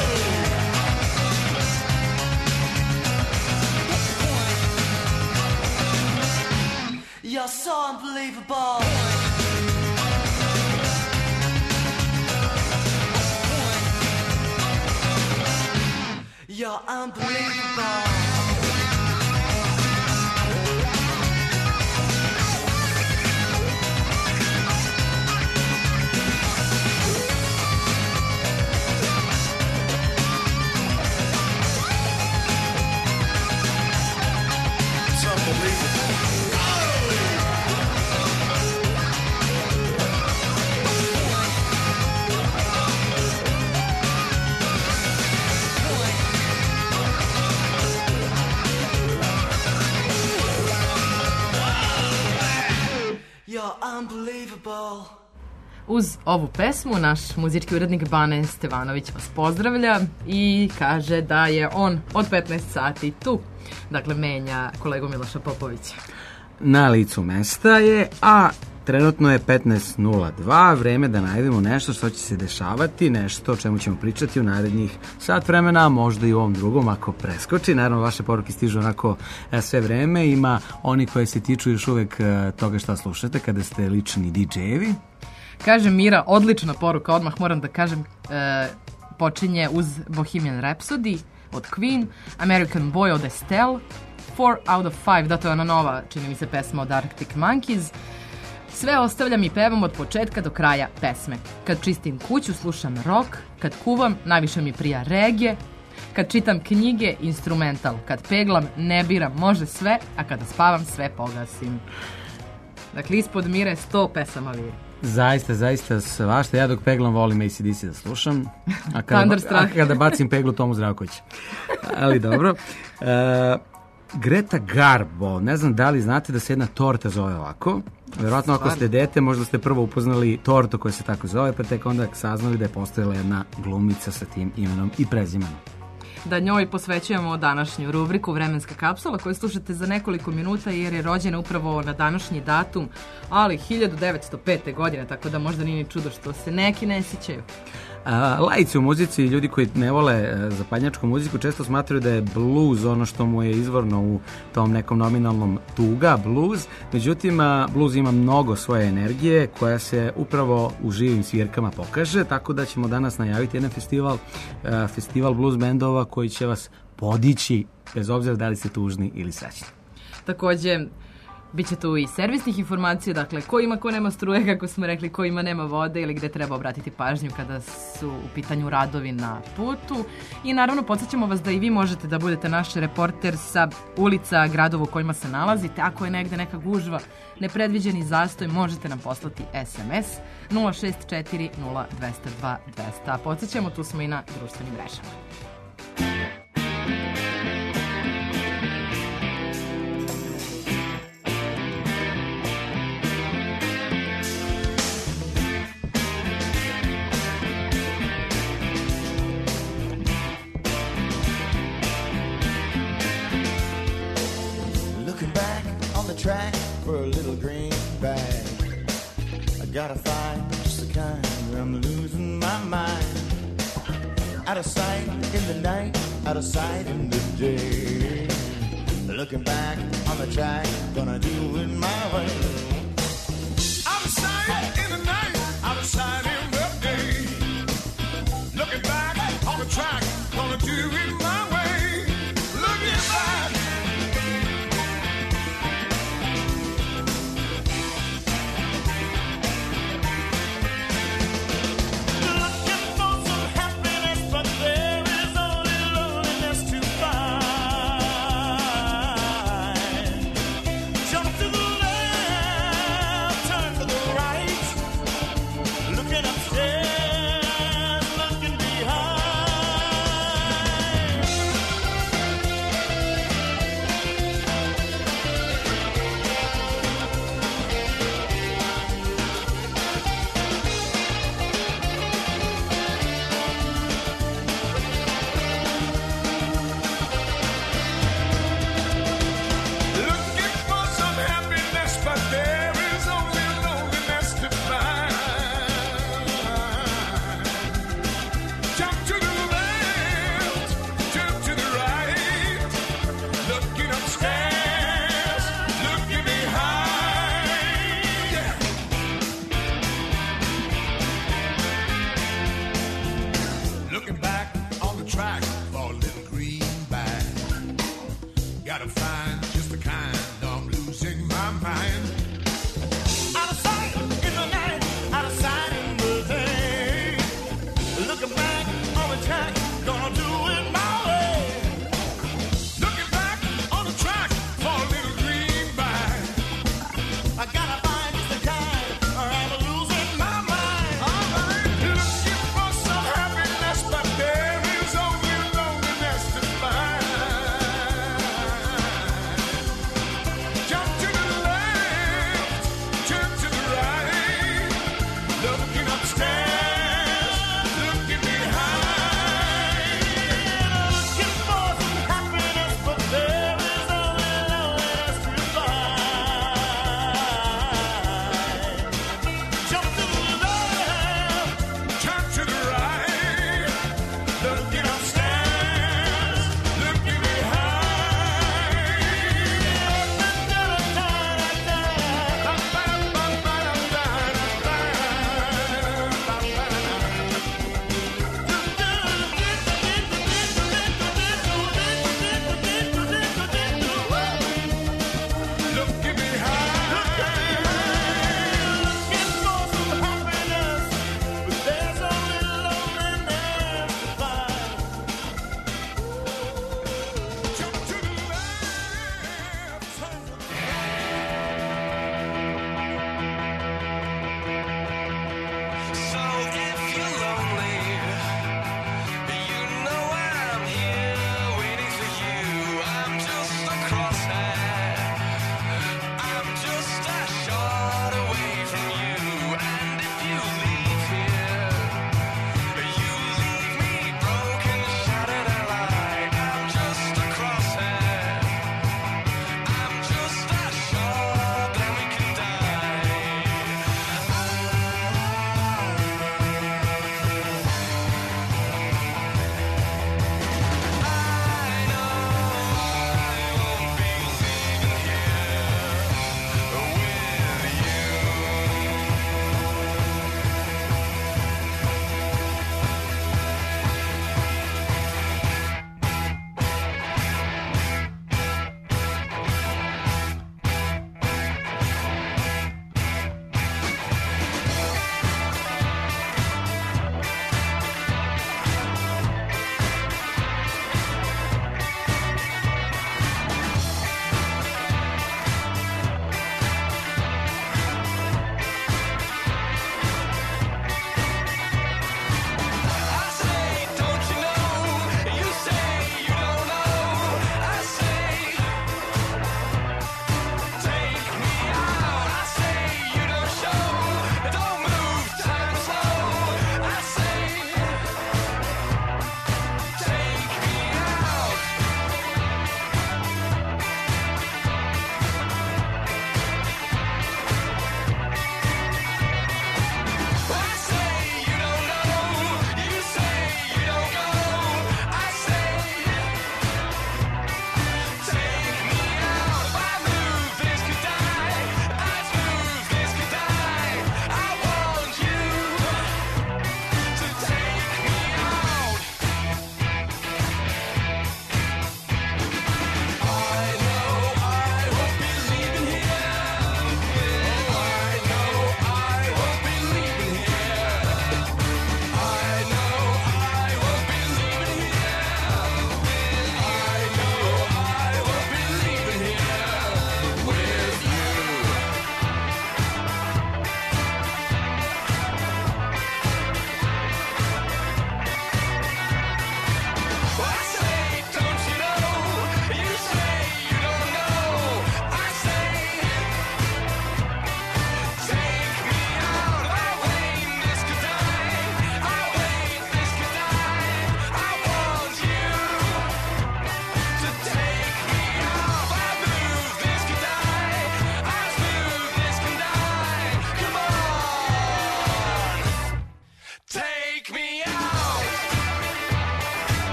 You're so unbelievable. You're unbelievable. Unbelievable. Uz ovu pesmu naš muzički urednik Bane Stevanović vas pozdravlja i kaže da je on od 15 sati tu. Dakle, menja kolegu Miloša Popovića. Na licu mesta je, a trenutno je 15:02, vreme da najdemo nešto što će se dešavati, nešto o čemu ćemo pričati u narednih sat vremena, a možda i u ovom drugom ako preskoči. Naravno, vaše poruke stižu onako sve vreme. Ima oni koji se tiču još uvek toga šta slušate kada ste lični DJ-evi. Kaže Mira, odlična poruka, odmah moram da kažem, počinje uz Bohemian Rhapsody od Queen, American Boy od Estelle, 4 out of 5, da to je ona nova, čini mi se, pesma od Arctic Monkeys. Sve ostavljam i pevam od početka do kraja pesme. Kad čistim kuću, slušam rock, kad kuvam, najviše mi prija reggae, kad čitam knjige, instrumental, kad peglam, ne biram, može sve, a kada spavam, sve pogasim. Dakle, ispod Mire 100 pesama viri. Zaista svašta. Ja dok peglam volim AC/DC da slušam, a kada bacim peglu Tomu Zdravković. Ali dobro. Greta Garbo, ne znam da li znate da se jedna torta zove ovako. Verovatno ako ste dete, možda ste prvo upoznali tortu koja se tako zove, pa tek onda saznali da je postojala jedna glumica sa tim imenom i prezimenom. Da njoj posvećujemo današnju rubriku Vremenska kapsula koju slušate za nekoliko minuta jer je rođena upravo na današnji datum, ali 1905. godine, tako da možda nije ni čudo što se neki ne sjećaju. Laici u muzici, ljudi koji ne vole zapadnjačku muziku, često smatraju da je blues ono što mu je izvorno u tom nekom nominalnom tuga, blues. Međutim, blues ima mnogo svoje energije koja se upravo u živim svirkama pokaže, tako da ćemo danas najaviti jedan festival blues bendova koji će vas podići bez obzira da li ste tužni ili srećni. Takođe, biće tu i servisnih informacija, dakle ko ima, ko nema struje, kako smo rekli, ko ima, nema vode ili gde treba obratiti pažnju kada su u pitanju radovi na putu. I naravno podsjećamo vas da i vi možete da budete naš reporter sa ulica, gradova u kojima se nalazite. Ako je negde neka gužva, nepredviđeni zastoj, možete nam poslati SMS 064 0202 200. Podsjećamo, tu smo i na društvenim mrežama. Track for a little green bag. I gotta find just the kind where I'm losing my mind. Out of sight in the night, out of sight in the day. Looking back on the track, gonna do it my way. Out of sight in the night, out of sight in the day. Looking back on the track, gonna do it my way. Looking back. Jump to the left. Gotta find just the kind. I'm losing my mind. Out of sight in the night, out of sight in the day. Looking back on the track, gonna do it my way. Looking back on the track for a little greenback. I gotta find just the kind, or I'm losing my mind. Looking for some happiness, but there is only loneliness to find.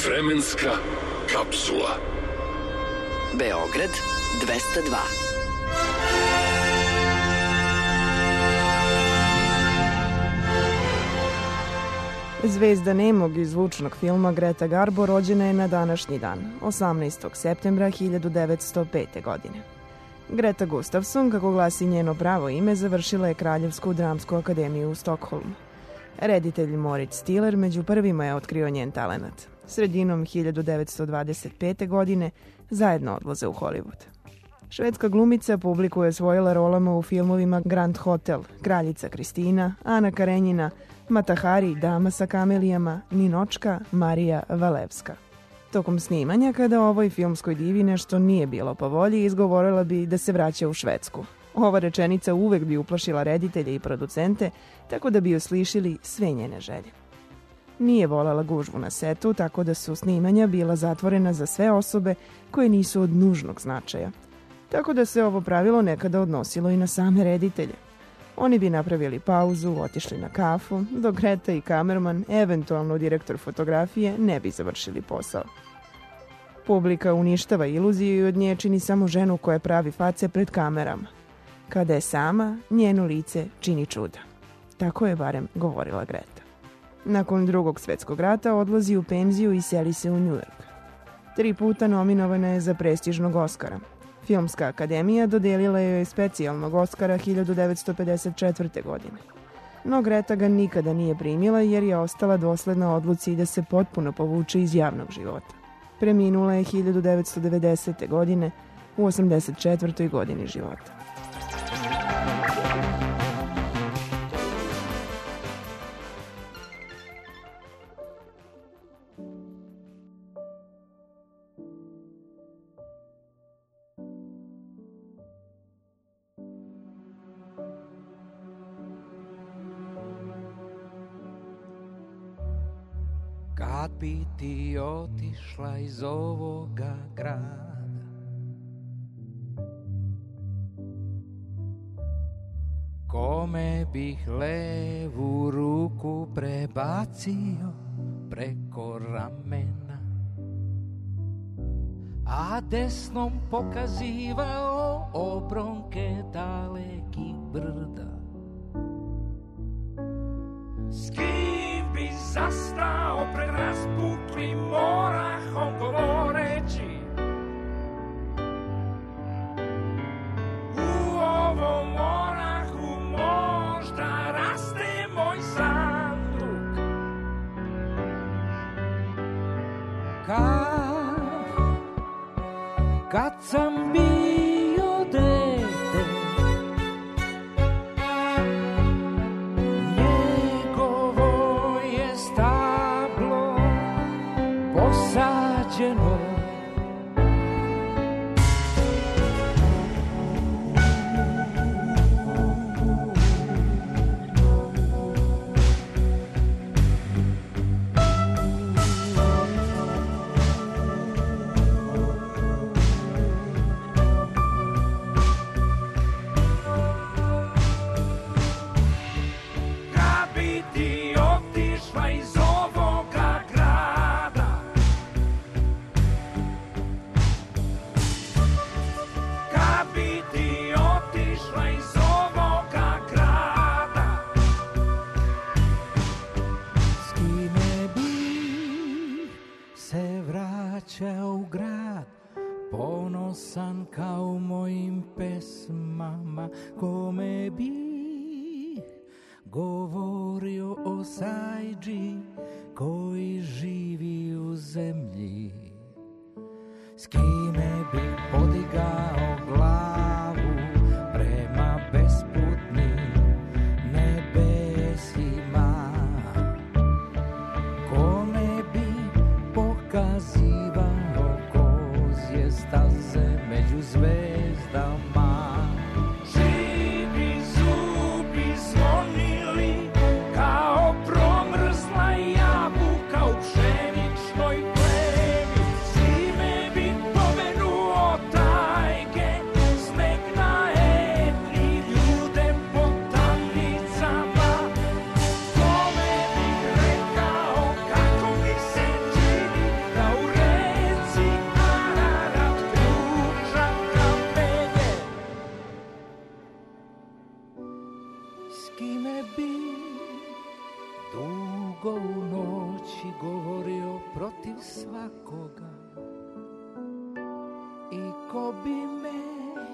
Vremenska kapsula. Beograd 202. Zvezda nemog i zvučnog filma Greta Garbo rođena je na današnji dan, 18. septembra 1905. godine. Greta Gustafsson, kako glasi njeno pravo ime, završila je Kraljevsku dramsku akademiju u Stokholmu. Reditelj Moritz Stiller među prvima je otkrio njen talenat. Sredinom 1925. godine zajedno odlaze u Hollywood. Švedska glumica publiku je osvojila rolama u filmovima Grand Hotel, Kraljica Kristina, Ana Karenjina, Mata Hari, Dama sa kamelijama, Ninočka, Marija Valevska. Tokom snimanja, kada ovoj filmskoj divi nešto nije bilo po volji, izgovorila bi da se vraća u Švedsku. Ova rečenica uvek bi uplašila reditelje i producente, tako da bi oslišili sve njene želje. Nije voljela gužvu na setu, tako da su snimanja bila zatvorena za sve osobe koje nisu od nužnog značaja. Tako da se ovo pravilo nekada odnosilo i na same reditelje. Oni bi napravili pauzu, otišli na kafu, dok Greta i kamerman, eventualno direktor fotografije, ne bi završili posao. Publika uništava iluziju i od nje čini samo ženu koja pravi face pred kamerama. Kada je sama, njeno lice čini čuda. Tako je barem govorila Greta. Nakon Drugog svjetskog rata odlazi u penziju i seli se u New York. 3 puta nominovana je za prestižnog Oskara. Filmska akademija dodelila joj specijalnog Oskara 1954. godine. No Greta ga nikada nije primila jer je ostala dosledna odluci da se potpuno povuče iz javnog života. Preminula je 1990. godine u 84. godini života. Kad bi ti otišla iz ovoga grada, kome bih levu ruku prebacio preko ramena, a desnom pokazivao obronke dalekih brda. S kim bi zastao pred raspuklim morahom govoreći, u ovom morahu možda raste moj sanduk. Kad sam bio dete, njegovo je stablo posađeno, u grad, ponosan kao u mojim pesmama, kome bi govorio o Saidži koji živi u zemlji, s kime bi podigao glavu prema besputnim nebesima, kome bi pokazivao kozje staze među zvezdama. Živi zubi zvonili kao promrzla dugo u noći govorio protiv svakoga. I ko bi me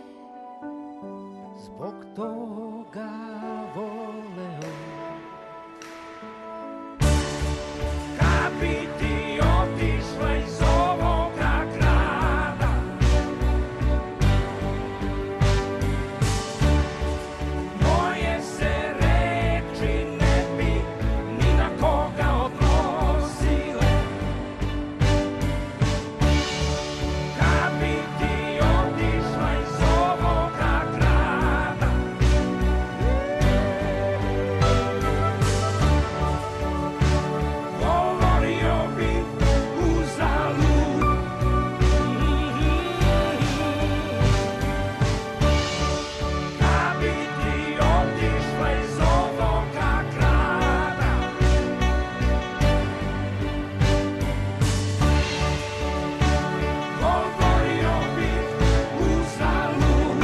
zbog toga voleo? Kad bi ti otišla iz ovoga grada, moje se reči ne bi ni na koga odnosile. Kad bi ti otišla iz ovoga grada, govorio bi uzalud. Kad bi ti otišla iz ovoga grada, govorio bi uzalud.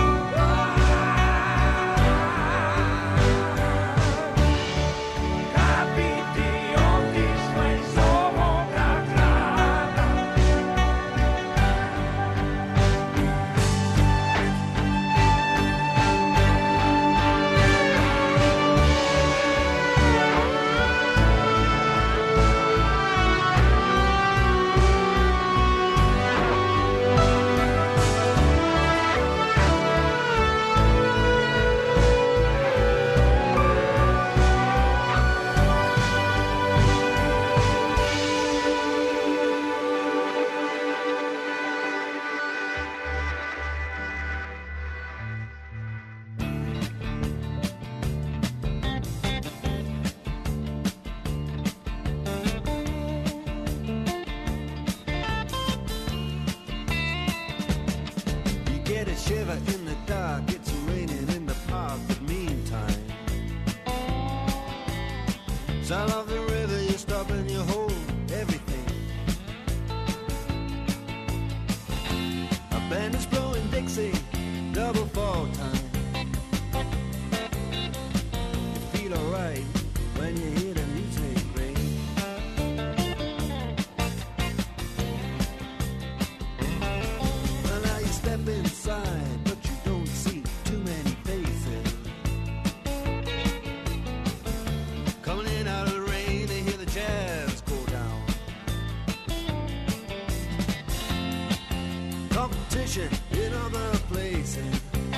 Kad bi ti otišla iz ovoga grada, You get a shiver in the dark, it's raining in the park, but meantime, sound of the river, you stop and you hold everything. A band is blowing Dixie, double fall time. You feel alright when you hear the music ring. Well, now you step inside, but you don't see too many faces. Coming in out of the rain, they hear the jazz go down. Competition in other places.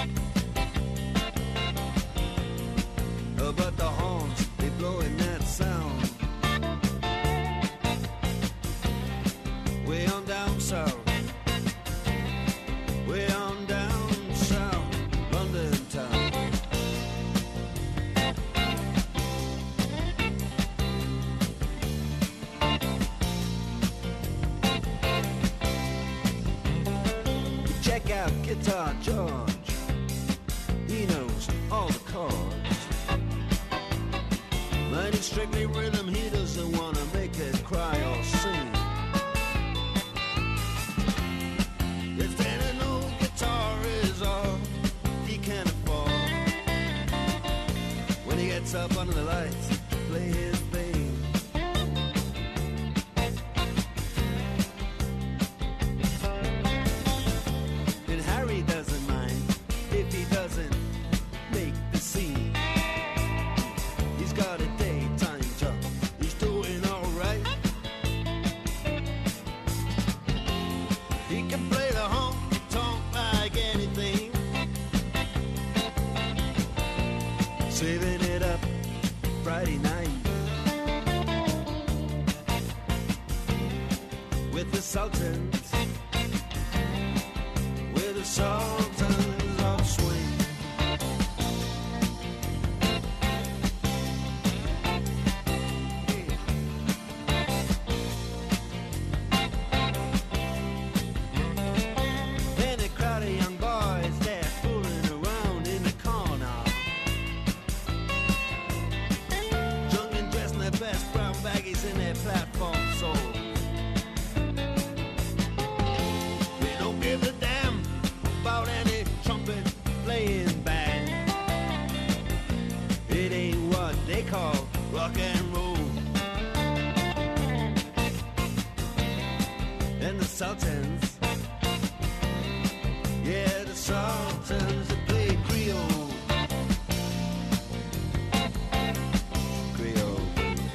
But the horns, they blowing that sound. Way on down south. Way on down south, London town. You check out Guitar George. He knows all the chords. But it's strictly rhythm, he doesn't wanna make it cry or sing. If any old guitar is all he can afford, when he gets up under the lights to play his thing. And Harry doesn't mind if he doesn't make the scene. He's got a daytime job, he's doing alright. He can play the honky-tonk like anything, saving it up Friday night with the Sultans, with the Sultans of Swing. And a crowd of young boys, they're fooling around in the corner, drunk and dressed in their best brown baggies in their platform soles. They don't give a damn about any Sultans. Yeah, the Sultans that play Creole. Creole.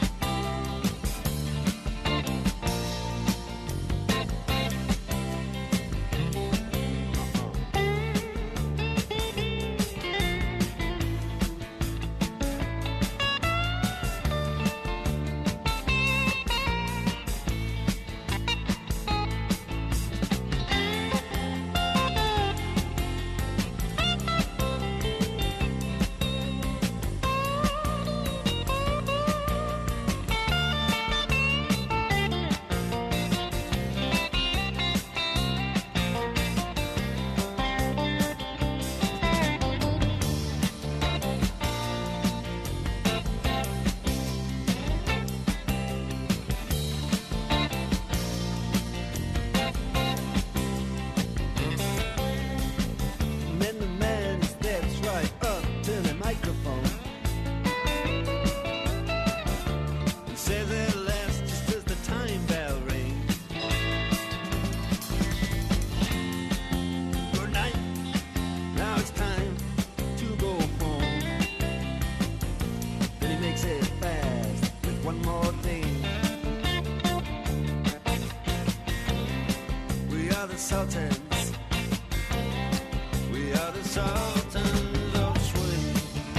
Sultans. We are the Sultans of Swing.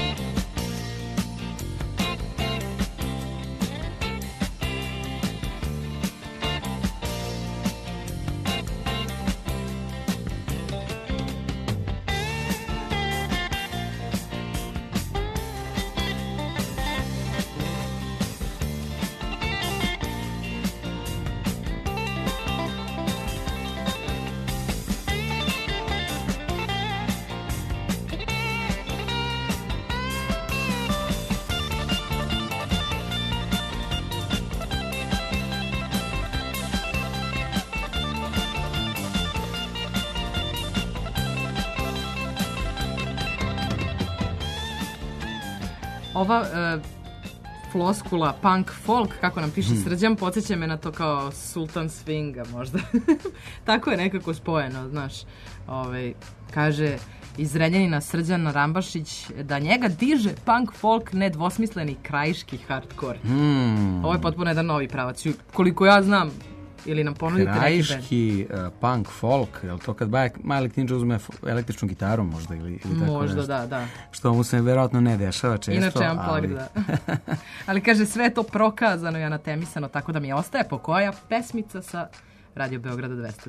Ova floskula punk folk, kako nam piše Srđan, podsjeća me na to kao Sultan Swinga možda. Tako je nekako spojeno, znaš. Kaže iz Renjanina Srđan Rambašić da njega diže punk folk, nedvosmisleni krajiški hardcore. Ovo je potpuno jedan novi pravac. Koliko ja znam, ili nam ponudite neki band? Krajiški punk folk, je li to kad Malik Ninja uzme električnu gitaru možda ili tako možda, nešto? da. Što mu se verovatno ne dešava često. Inače, unplugged, da. Ali kaže, sve je to prokazano i anatemisano, tako da mi ostaje pokoja pesmica sa Radio Beograda 202.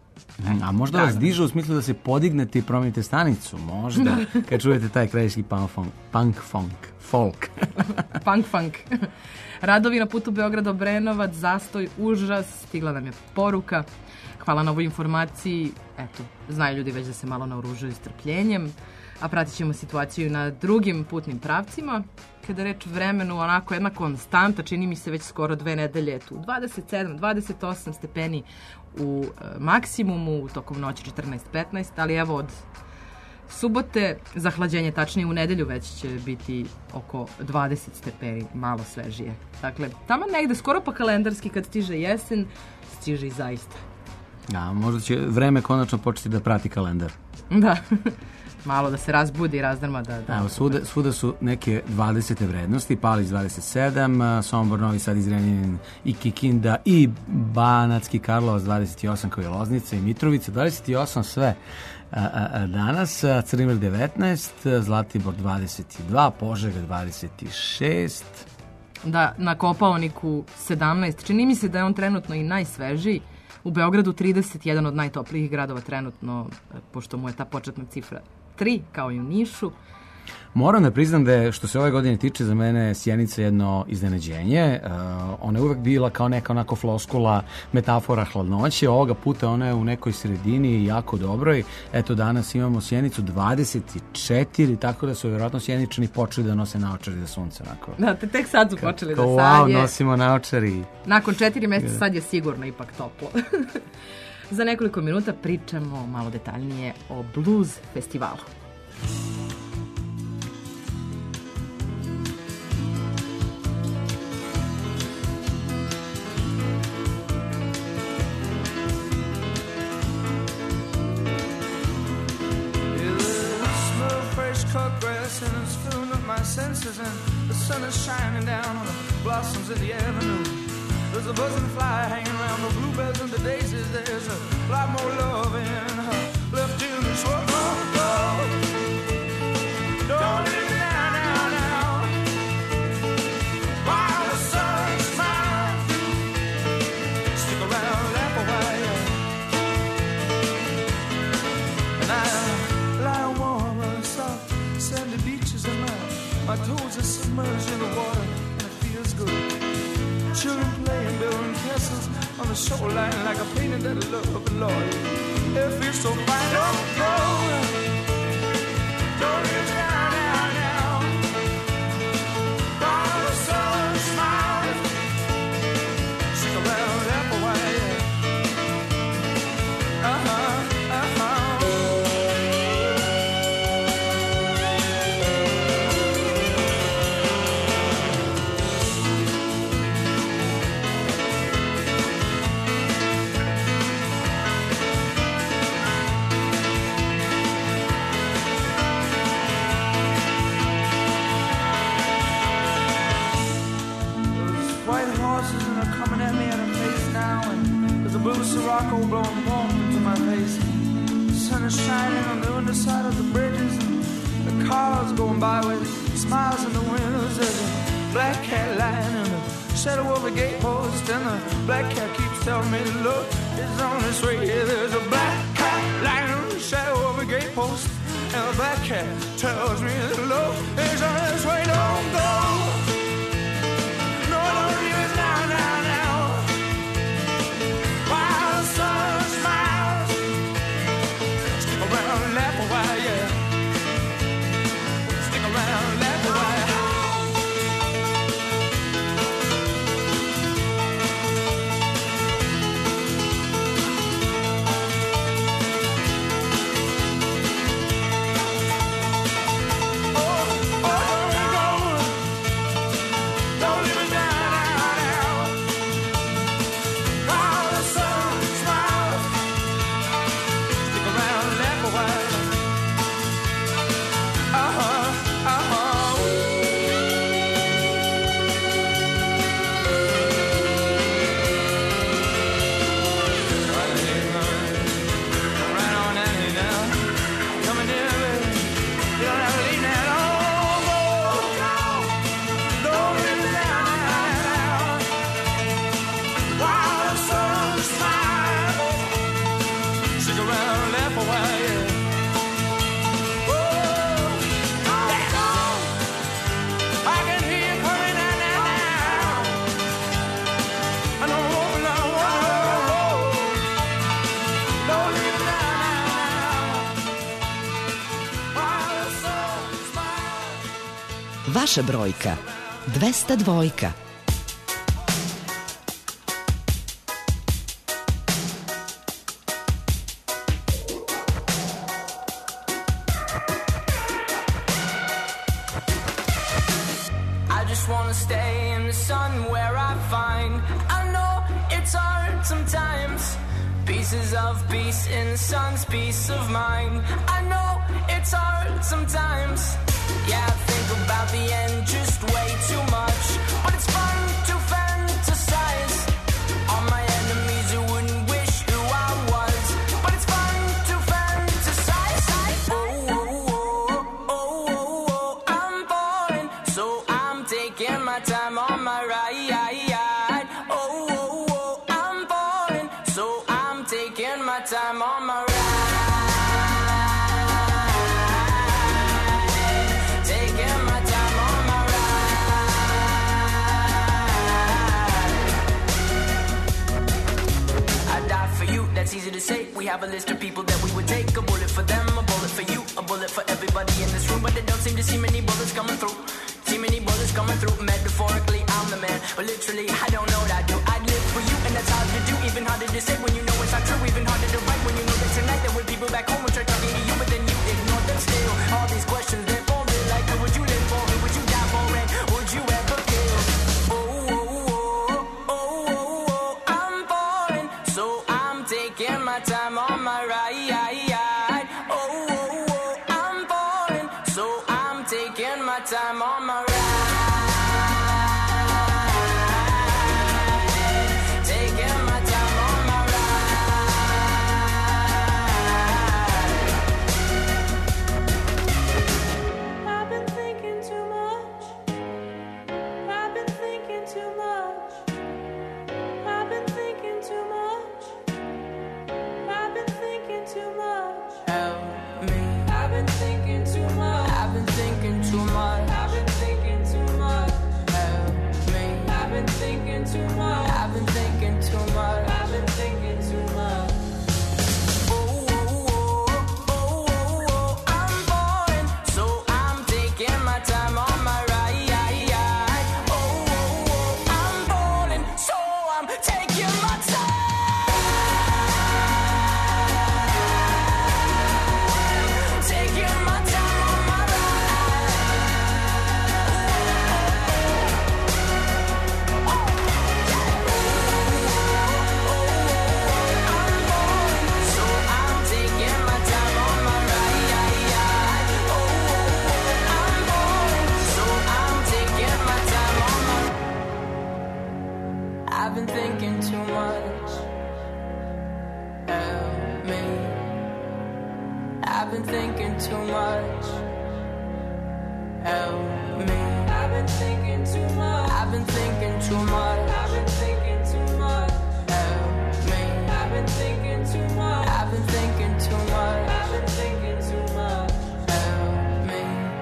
A možda vas diže u smislu da se podignete i promijenite stanicu, možda, kad čujete taj krajiški punk folk. Punk funk. Radovi na putu Beograd-Obrenovac, zastoj, užas, stigla nam je poruka. Hvala na ovoj informaciji. Eto, znaju ljudi već da se malo naoružuju strpljenjem, a pratit ćemo situaciju na drugim putnim pravcima. Kada reč vremenu, onako jedna konstanta, čini mi se već skoro 2 nedelje, tu 27, 28 stepeni u maksimumu, tokom noći 14-15, ali evo od subote zahlađenje, tačnije u nedelju već će biti oko 20 stepeni, malo svežije. Dakle, tamo negde skoro pa kalendarski kad stiže jesen, stiže i zaista. Da, možda će vreme konačno početi da prati kalendar. Da, malo da se razbudi i razdrma. Evo, svuda su neke 20. vrednosti, Palić 27, Sombor, Novi Sad, Zrenjanin i Kikinda i Banatski Karlovac 28 kao i Loznica i Mitrovica, 28 sve. Danas Crni vrh 19, Zlatibor 22, Požega 26. Da, na Kopaoniku 17. Čini mi se da je on trenutno i najsvežiji. U Beogradu 31 od najtoplijih gradova trenutno, pošto mu je ta početna cifra 3, kao i u Nišu. Moram da priznam da je, što se ove godine tiče, za mene Sjenica jedno iznenađenje. Ona je uvek bila kao neka onako floskula, metafora hladnoće. Ovoga puta ona je u nekoj sredini i jako dobroj. Eto, danas imamo Sjenicu 24, tako da su vjerojatno Sjeničani počeli da nose naočari za sunce. Onako. Da, tek sad su počeli da sad je. Nosimo naočari. Nakon 4 mjeseca sad je sigurno ipak toplo. Za nekoliko minuta pričamo malo detaljnije o Blues festivalu. senses and the sun is shining down on the blossoms in the avenue. There's a buzzing fly hanging around the bluebells and the daisies. There's a lot more love in her left in this world. Don't leave me now, now, now. While the sun smiles, stick around, laugh a while. And I lie warm on soft sandy beaches and my toes are submerged in the water and it feels good. Children playing, building castles on the shoreline like a painting that I love, Lord. It feels so fine. Don't go. Don't leave down, down, down. While the sun smiles, stick around, laugh a while. Blue Sirocco blowing warm into my face. The sun is shining on the underside of the bridges. The cars going by with smiles in the windows. There's a black cat lying in the shadow of a gatepost, and the black cat keeps telling me the look is on its way. There's a black cat lying in the shadow of a gatepost, and the black cat tells me the look is on its way. Don't go. No, don't leave us now, now, now. While the sun smiles, stick around and laugh a while, yeah. Stick around and laugh a while. Vaša brojka 202. Pieces of peace in the sun's peace of mind. I know it's hard sometimes. Yeah, I think about the end just way too much. But it's fun to fantasize on my enemies who wouldn't wish who I was. But it's fun to fantasize. Oh, oh, oh, oh, oh, oh, I'm falling, so I'm taking my time on my ride. Oh, oh, oh, I'm falling, so I'm taking my time on my ride. Taking my time on my ride. I die for you, that's easy to say. We have a list of people that we would take. A bullet for them, a bullet for you, a bullet for everybody in this room. But they don't seem to see many bullets coming through. See many bullets coming through. Metaphorically, I'm the man, but literally, I don't know what I do. I'd live for you, and that's hard to do. Even harder to say when you know it's not true. Even harder to write when you know that tonight there were people back home who tried talking to you, but then you ignored them still. All these questions, they're folded. Like, who would you live for? Who would you die for? And would you ever kill? Oh, oh, oh, oh, oh, oh, I'm falling, so I'm taking my time on my ride. Oh, oh, oh, I'm falling, so I'm taking my time on my too much. I've been thinking too much. I've been thinking too much. I've been thinking too much. Help me. I've been thinking too much. Help me. I've been thinking too much. I've been thinking too much. I've been thinking too much. Help me. I've been thinking too much. I've been thinking too much. I've been thinking too much. Help me.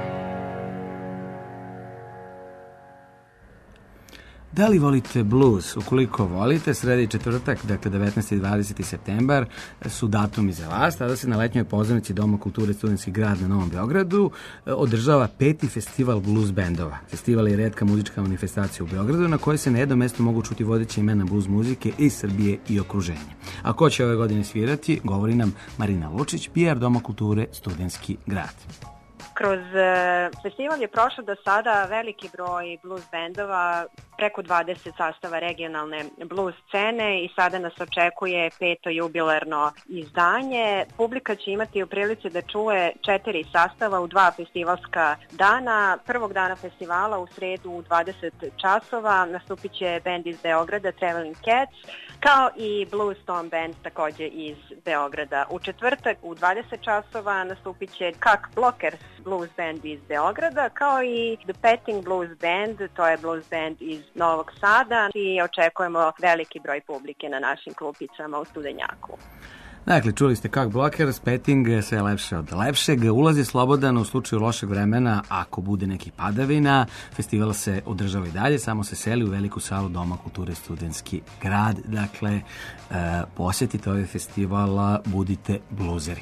Da li volite blues? Ukoliko volite, sreda i četvrtak, dakle 19. i 20. septembar su datumi za vas. Tada se na letnjoj pozornici Doma kulture Studentski grad na Novom Beogradu održava 5. festival blues bendova. Festival je retka muzička manifestacija u Beogradu na kojoj se na jednom mestu mogu čuti vodeće imena blues muzike iz Srbije i okruženja. A ko će ove godine svirati, govori nam Marina Lučić, PR Doma kulture Studentski grad. Kroz festival je prošlo do sada veliki broj blues bendova, preko 20 sastava regionalne blues scene i sada nas očekuje 5. jubilarno izdanje. Publika će imati u prilici da čuje 4 sastava u 2 festivalska dana. Prvog dana festivala u sredu u 20 časova nastupit će bend iz Beograda Traveling Cats, kao i Blues Stone Band takođe iz Beograda. U četvrtak u 20 časova nastupit će Kak Blockers Blues Band iz Beograda, kao i The Petting Blues Band, to je blues band iz Novog Sada, i očekujemo veliki broj publike na našim klupicama u Studenjaku. Dakle, čuli ste Kak Blockers, Petting, sve lepše od lepšeg. Ulaz je slobodan u slučaju lošeg vremena, ako bude nekih padavina. Festival se održava i dalje, samo se seli u veliku salu Doma kulture Studentski grad. Dakle, posjetite ovaj festival, budite bluzeri.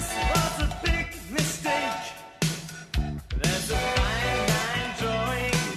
There's a fine line drawing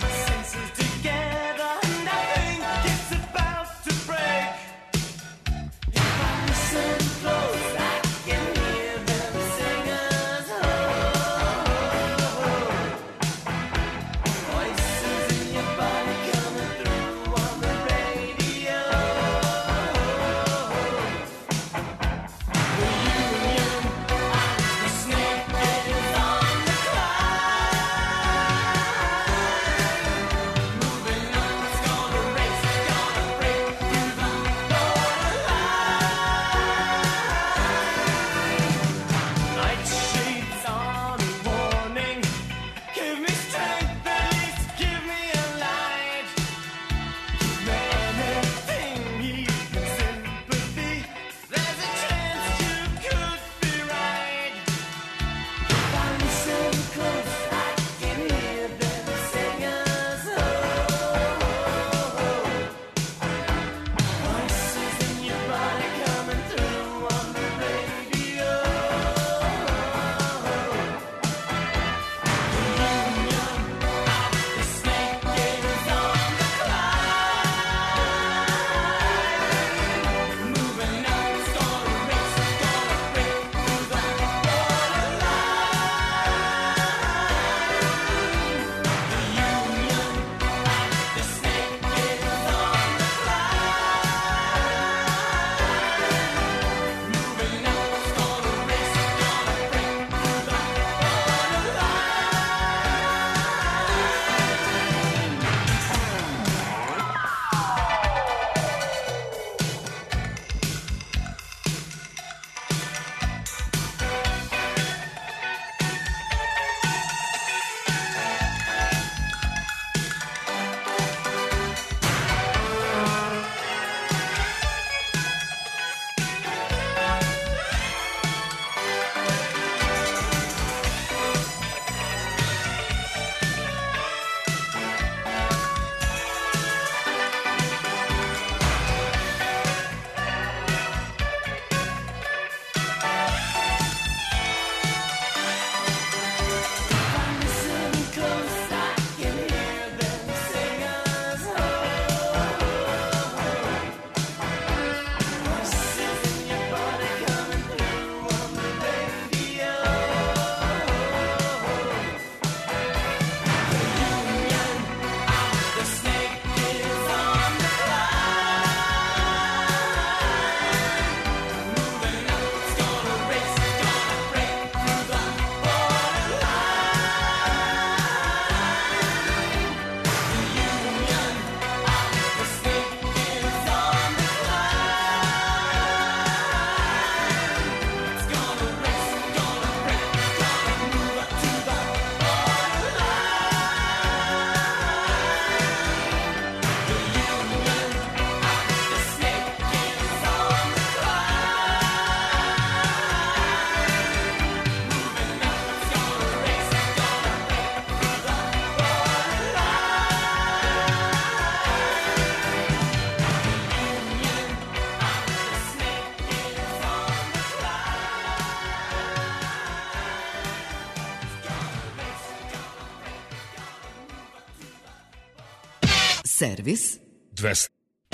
Servis 200.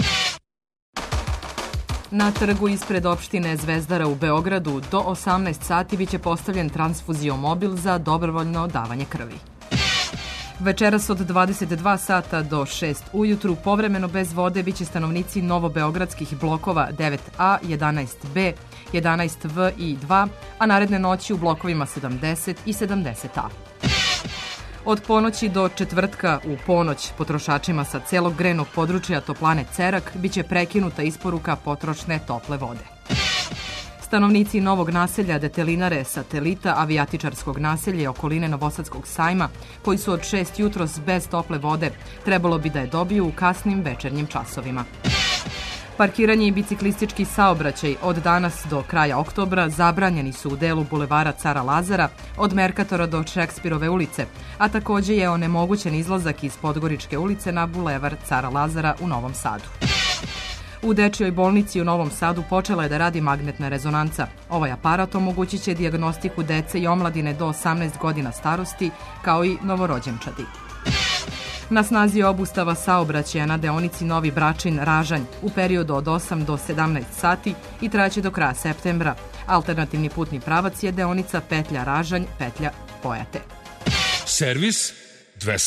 Na trgu ispred opštine Zvezdara u Beogradu do 18 sati biće postavljen transfuziomobil za dobrovoljno davanje krvi. Večeras od 22 sata do 6 ujutru povremeno bez vode biće stanovnici novobeogradskih blokova 9A, 11B, 11V i 2, a naredne noći u blokovima 70 i 70A. Od ponoći do četvrtka u ponoć potrošačima sa celog grejnog područja toplane Cerak biće prekinuta isporuka potrošne tople vode. Stanovnici novog naselja Detelinare, Satelita, avijatičarskog naselja i okoline Novosadskog sajma, koji su od 6 jutros bez tople vode, trebalo bi da je dobiju u kasnim večernjim časovima. Parkiranje i biciklistički saobraćaj od danas do kraja oktobra zabranjeni su u delu bulevara Cara Lazara od Merkatora do Šekspirove ulice, a takođe je onemogućen izlazak iz Podgoričke ulice na bulevar Cara Lazara u Novom Sadu. U Dečijoj bolnici u Novom Sadu počela je da radi magnetna rezonanca. Ovaj aparat omogućit će dijagnostiku dece i omladine do 18 godina starosti, kao i novorođenčadi. Na snazi je obustava saobraćaja na deonici Novi Bračin-Ražanj u periodu od 8 do 17 sati i trajaće do kraja septembra. Alternativni putni pravac je deonica Petlja-Ražanj, Petlja-Pojate. Servis 200.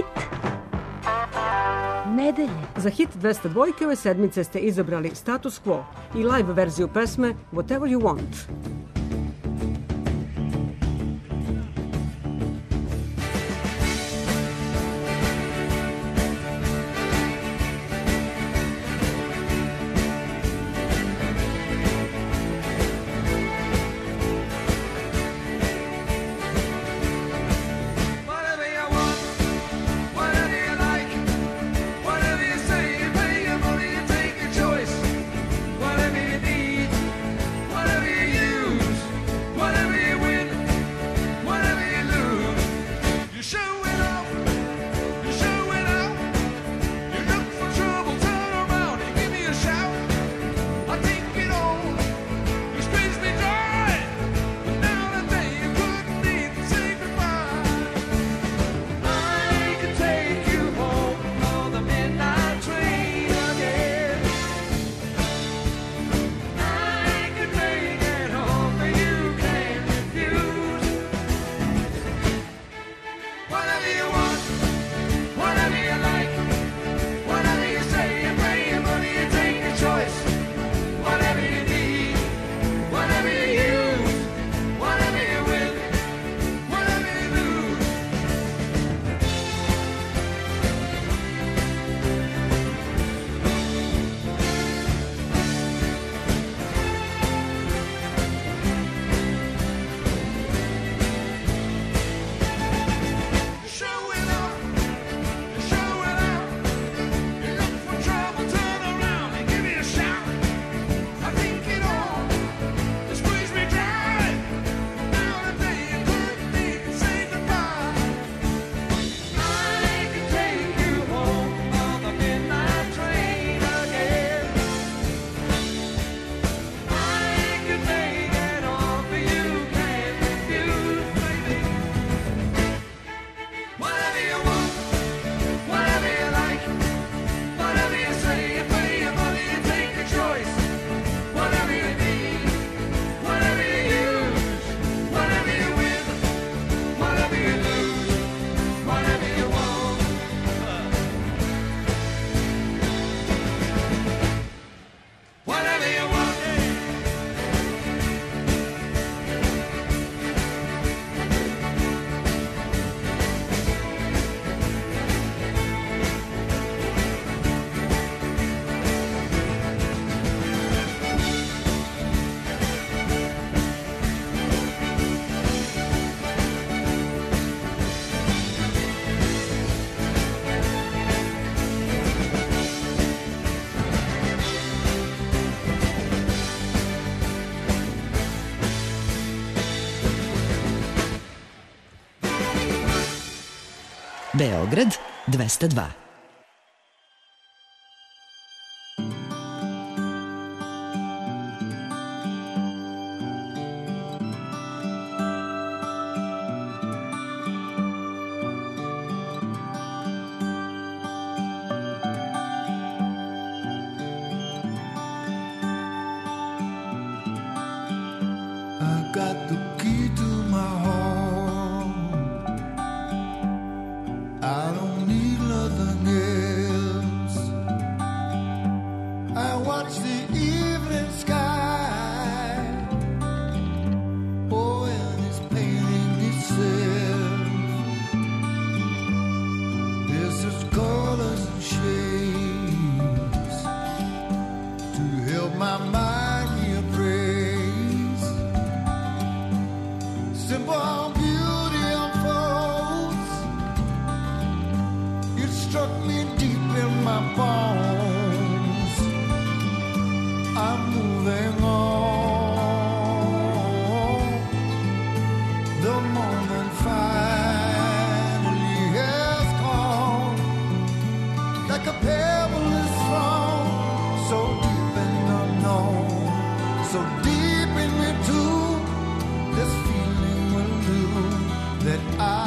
Nedelje. Za hit 202 ove sedmice ste izabrali Status Quo i live verziju pesme Whatever You Want. Beograd 202.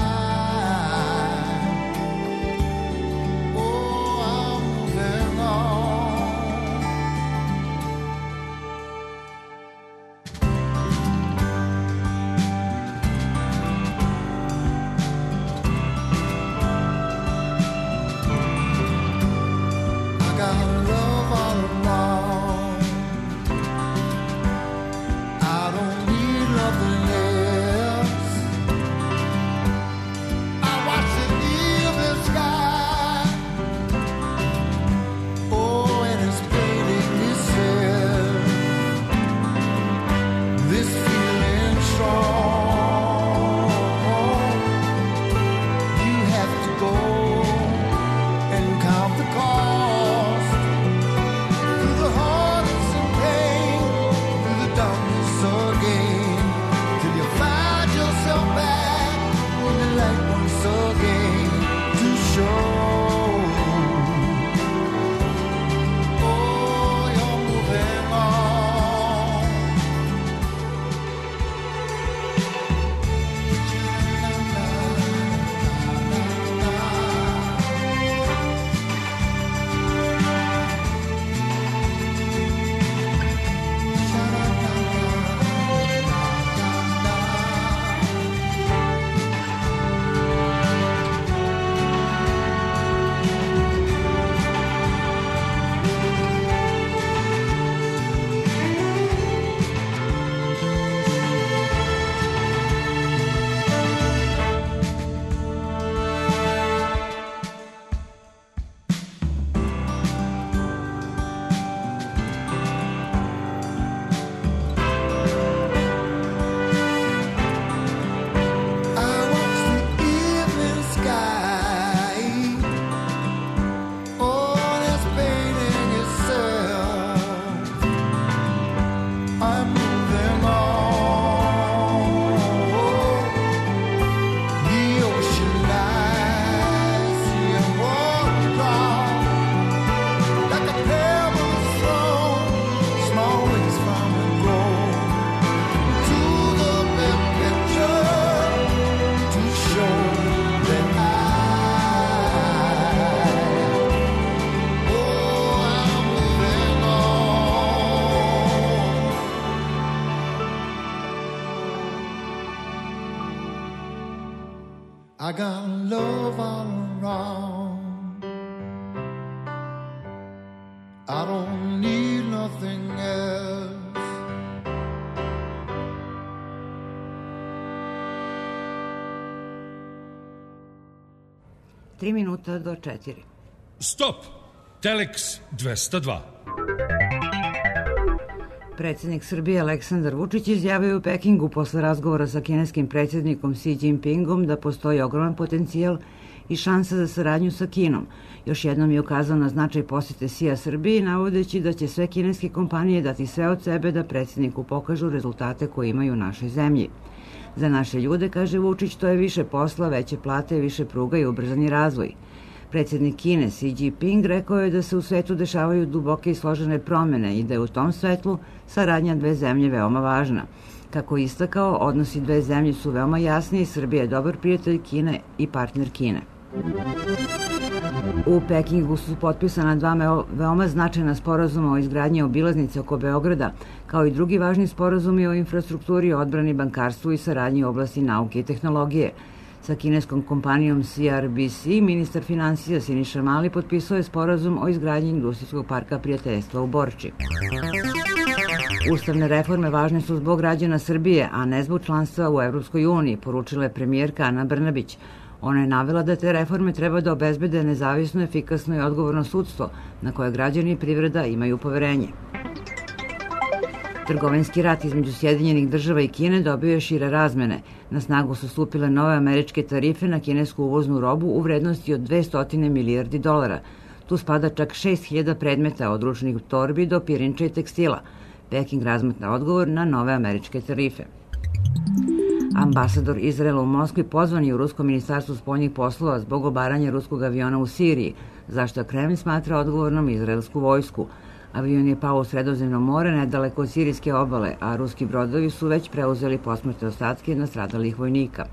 Oh, I'm moving on. I got love all around. I don't need nothing else. 3 minuta do 4. Stop! Telex 202. Predsjednik Srbije Aleksandar Vučić izjavio u Pekingu posle razgovora sa kineskim predsjednikom Xi Jinpingom da postoji ogroman potencijal i šansa za saradnju sa Kinom. Još jednom je ukazao na značaj posete Xija Srbiji, navodeći da će sve kineske kompanije dati sve od sebe da predsjedniku pokažu rezultate koje imaju u našoj zemlji. Za naše ljude, kaže Vučić, to je više posla, veće plate, više pruga i ubrzani razvoj. Predsjednik Kine Xi Jinping rekao je da se u svetu dešavaju duboke i složene promene i da je u tom svetlu saradnja dve zemlje veoma važna. Kako je istakao, odnosi dve zemlje su veoma jasni i Srbija je dobar prijatelj Kine i partner Kine. U Pekingu su potpisana dva veoma značajna sporazuma o izgradnji obilaznice oko Beograda, kao i drugi važni sporazumi o infrastrukturi, odbrani, bankarstvu i saradnji u oblasti nauke i tehnologije. Sa kineskom kompanijom CRBC ministar finansija Siniša Mali potpisao je sporazum o izgradnji industrijskog parka prijateljstva u Borči. Ustavne reforme važne su zbog građana Srbije, a ne zbog članstva u Evropskoj uniji, poručila je premijerka Ana Brnabić. Ona je navela da te reforme treba da obezbede nezavisno, efikasno i odgovorno sudstvo, na koje građani i privreda imaju poverenje. Trgovinski rat između Sjedinjenih država i Kine dobio je šire razmene. Na snagu su stupile nove američke tarife na kinesku uvoznu robu u vrednosti od $200 milijardi. Tu spada čak 6.000 predmeta od ručnih torbi do pirinča i tekstila. Peking razmatra odgovor na nove američke tarife. Ambasador Izraela u Moskvi pozvan je u Rusko ministarstvo spoljnih poslova zbog obaranja ruskog aviona u Siriji, zašto Kremlj smatra odgovornom izraelsku vojsku. Avion je pao u Sredozemno more nedaleko od sirijske obale, a ruski brodovi su već preuzeli posmrtne ostatke nastradalih vojnika.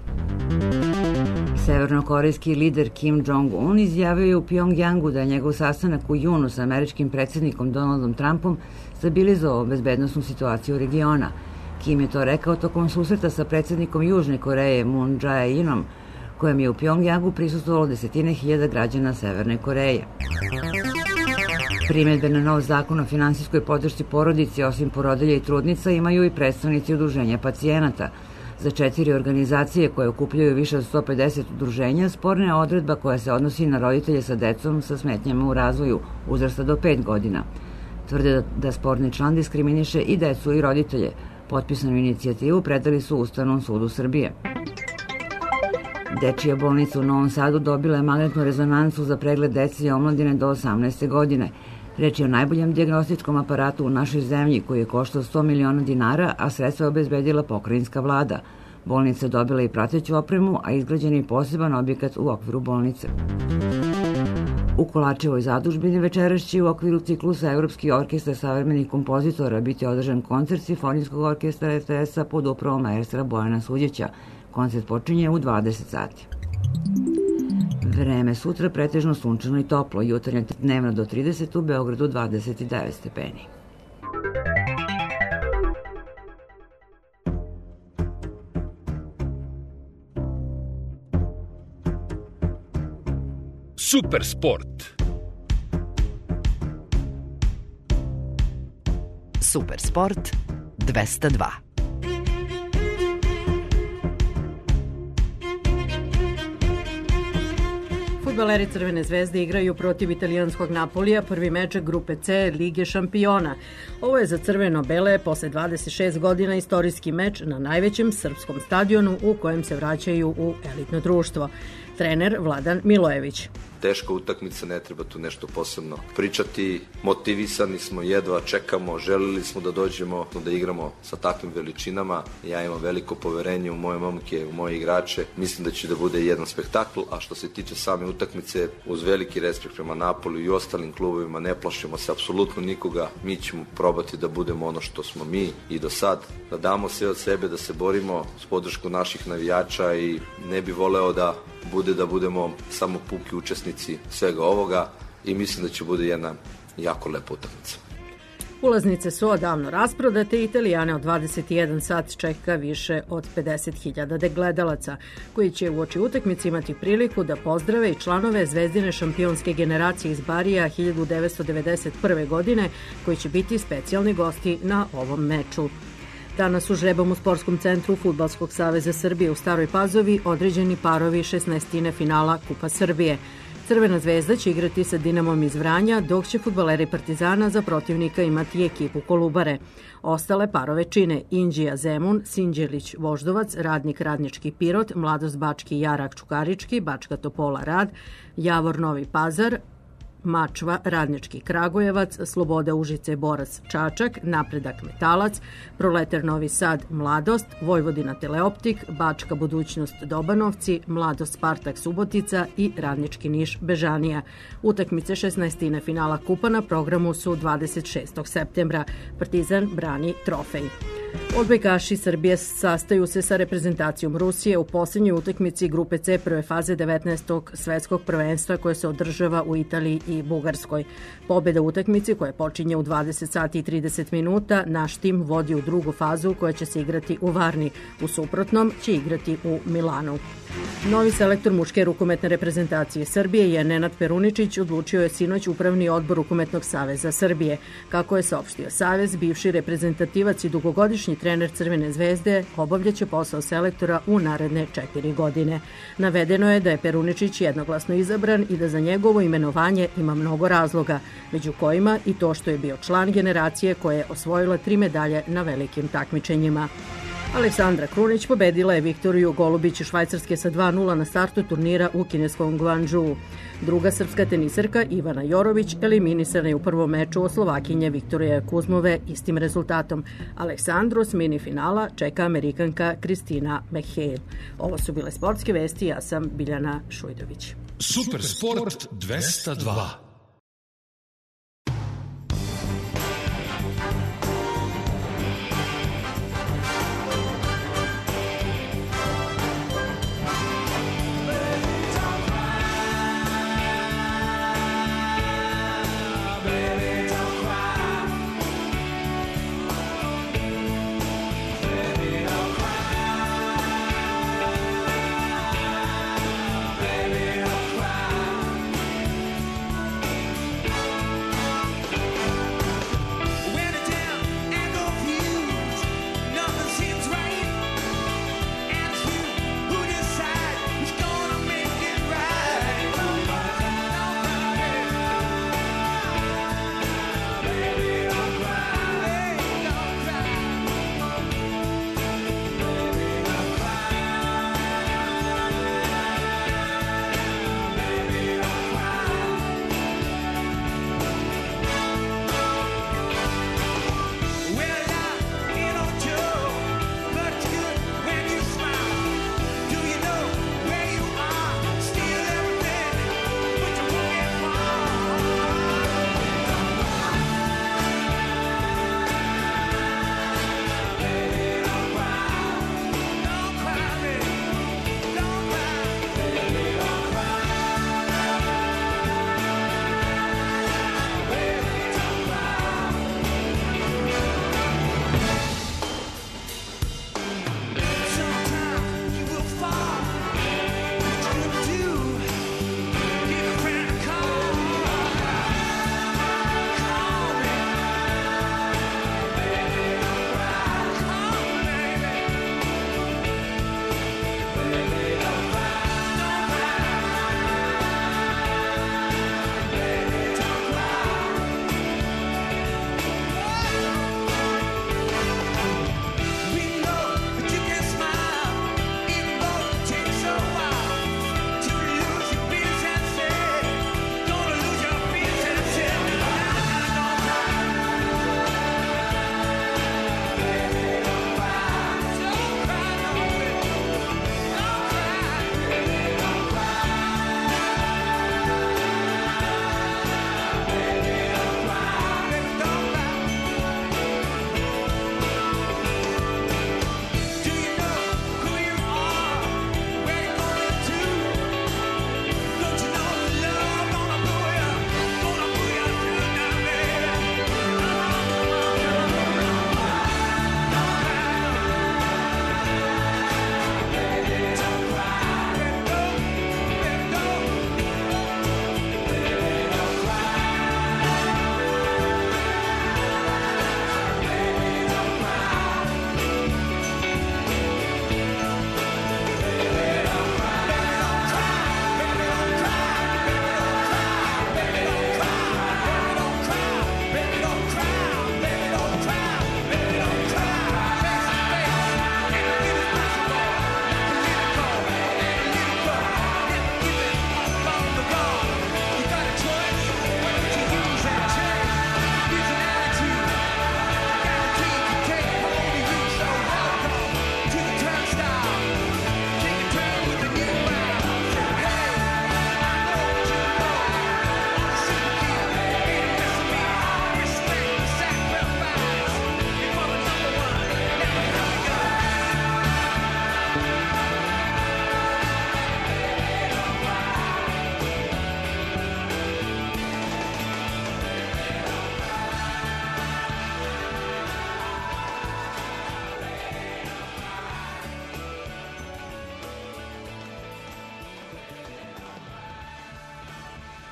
Severnokorejski lider Kim Jong-un izjavio je u Pjongjangu da je njegov sastanak u junu sa američkim predsjednikom Donaldom Trumpom stabilizovao bezbednosnu situaciju regiona. Kim je to rekao tokom susreta sa predsjednikom Južne Koreje Moon Jae-inom, kojem je u Pjongjangu prisustvovalo desetine hiljada građana Severne Koreje. Primjedbe na nov zakon o finansijskoj podršci porodici, osim porodilja i trudnica, imaju i predstavnici udruženja pacijenata. Za 4 organizacije koje okupljaju više od 150 udruženja, sporna je odredba koja se odnosi na roditelje sa decom sa smetnjama u razvoju uzrasta do 5 godina. Tvrde da sporni član diskriminiše i decu i roditelje. Potpisanu inicijativu predali su Ustavnom sudu Srbije. Dečija bolnica u Novom Sadu dobila je magnetnu rezonancu za pregled dece i omladine do 18. godine. Reč je o najboljem dijagnostičkom aparatu u našoj zemlji koji je koštao $100 miliona, a sredstva je obezbedila pokrajinska vlada. Bolnica je dobila i prateću opremu, a izgrađen je poseban objekat u okviru bolnice. U Kolarčevoj zadužbini večeras će u okviru ciklusa Evropski orkestar savremenih kompozitora biti održan koncert Simfonijskog orkestra RTS-a pod upravom maestra Bojana Suđića. Koncert počinje u 20 sati. Vreme sutra pretežno sunčano i toplo, jutarnja dnevna do 30, u Beogradu 29 stepeni. Super sport. Super sport 202. Fudbaleri Crvene zvezde igraju protiv italijanskog Napolija, prvi meč grupe C Lige šampiona. Ovo je za crveno-bele posle 26 godina istorijski meč na najvećem srpskom stadionu u kojem se vraćaju u elitno društvo. Trener Vladan Milojević. Teška utakmica, ne treba tu nešto posebno pričati. Motivisani smo, jedva čekamo, želili smo da dođemo, da igramo sa takvim veličinama. Ja imam veliko poverenje u moje momke, u moje igrače. Mislim da će da bude jedan spektakl, a što se tiče same utakmice, uz veliki respekt prema Napolju i ostalim klubovima, ne plašimo se apsolutno nikoga. Mi ćemo probati da budemo ono što smo mi i do sad, da damo sve od sebe, da se borimo s podršku naših navijača i ne bi voleo da budemo samo puki učesnici svega ovoga i mislim da će bude jedna jako lepa utakmica. Ulaznice su odavno rasprodate i Italijane od 21 sat čeka više od 50.000 gledalaca, koji će u oči utakmice imati priliku da pozdrave i članove zvezdine šampionske generacije iz Barija 1991. godine, koji će biti specijalni gosti na ovom meču. Danas u žrebom u Sportskom centru Fudbalskog saveza Srbije u Staroj Pazovi određeni parovi 16. finala Kupa Srbije. Crvena zvezda će igrati sa Dinamom iz Vranja, dok će fudbaleri Partizana za protivnika imati ekipu Kolubare. Ostale parove čine Inđija Zemun, Sinđelić Voždovac, Radnik Radnički Pirot, Mladost Bački Jarak Čukarički, Bačka Topola Rad, Javor Novi Pazar, Mačva, Radnički Kragujevac, Sloboda Užice Borac Čačak, Napredak Metalac, Proletar Novi Sad Mladost, Vojvodina Teleoptik, Bačka Budućnost Dobanovci, Mladost Spartak Subotica i Radnički Niš Bežanija. Utakmice 16. finala Kupa na programu su 26. septembra. Partizan brani trofej. Odbojkaši Srbije sastaju se sa reprezentacijom Rusije u posljednjoj utakmici grupe C prve faze 19. svetskog prvenstva koje se održava u Italiji i Bugarskoj. Pobjeda u utakmici koja počinje u 20 sati i 30 minuta naš tim vodi u drugu fazu koja će se igrati u Varni. U suprotnom će igrati u Milanu. Novi selektor muške rukometne reprezentacije Srbije je Nenad Peruničić, odlučio je sinoć Upravni odbor Rukometnog saveza Srbije. Kako je saopštio Savez, bivši reprezentativac i dugogodišnji trener Crvene zvezde obavljaće posao selektora u naredne 4 godine. Navedeno je da je Peruničić jednoglasno izabran i da za njegovo imenovanje ima mnogo razloga, među kojima i to što je bio član generacije koja je osvojila 3 medalje na velikim takmičenjima. Aleksandra Krunić pobedila je Viktoriju Golubić iz Švajcarske sa 2:0 na startu turnira u kineskom Guangzhou. Druga srpska teniserka Ivana Jorović eliminisana je u prvom meču od Slovakinje Viktorije Kuzmove istim rezultatom. Aleksandru s mini finala čeka Amerikanka Kristina McHale. Ovo su bile sportske vesti, ja sam Biljana Šujdović. Super Sport 202.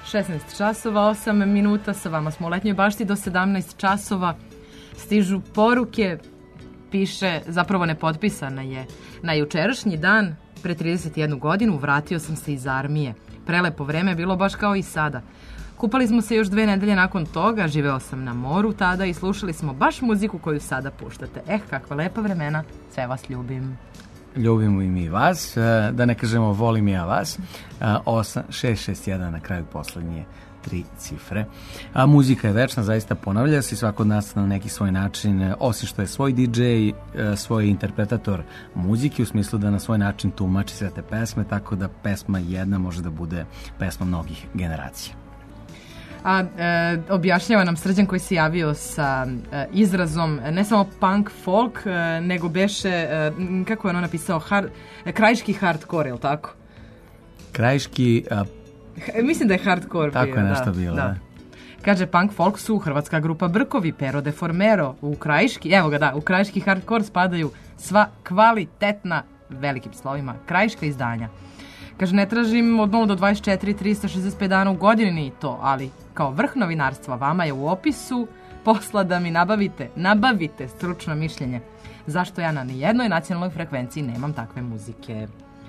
16 časova, 8 minuta, sa vama smo u letnjoj bašti do 17 časova. Stižu poruke, piše, zapravo nepotpisana je. Na jučerašnji dan, pre 31 godinu, vratio sam se iz armije. Prelepo vreme, bilo baš kao i sada. Kupali smo se još 2 nedelje nakon toga, živeo sam na moru tada i slušali smo baš muziku koju sada puštate. Kakva lepa vremena, sve vas ljubim. Ljubimo i mi vas, da ne kažemo volim ja vas. 8661 na kraju poslednje 3 cifre. Muzika je večna, zaista ponavlja se i svako od nas na neki svoj način, osim što je svoj DJ, svoj interpretator muzike, u smislu da na svoj način tumači sve te pesme, tako da pesma jedna može da bude pesma mnogih generacija. Objašnjava nam Srđan koji se javio sa izrazom ne samo punk folk, nego beše, kako je ono napisao, krajiški hardcore, je li tako? Krajiški... Mislim da je hardcore tako bio. Tako je nešto bilo, da. Kaže, punk folk su hrvatska grupa Brkovi, Pero de Formero, u krajiški, evo ga da, u krajiški hardcore spadaju sva kvalitetna, velikim slovima, krajiška izdanja. Kaže, ne tražim od 0 do 24, 365 dana u godini to, ali kao vrh novinarstva vama je u opisu posla da mi nabavite stručno mišljenje. Zašto ja na nijednoj nacionalnoj frekvenciji nemam takve muzike?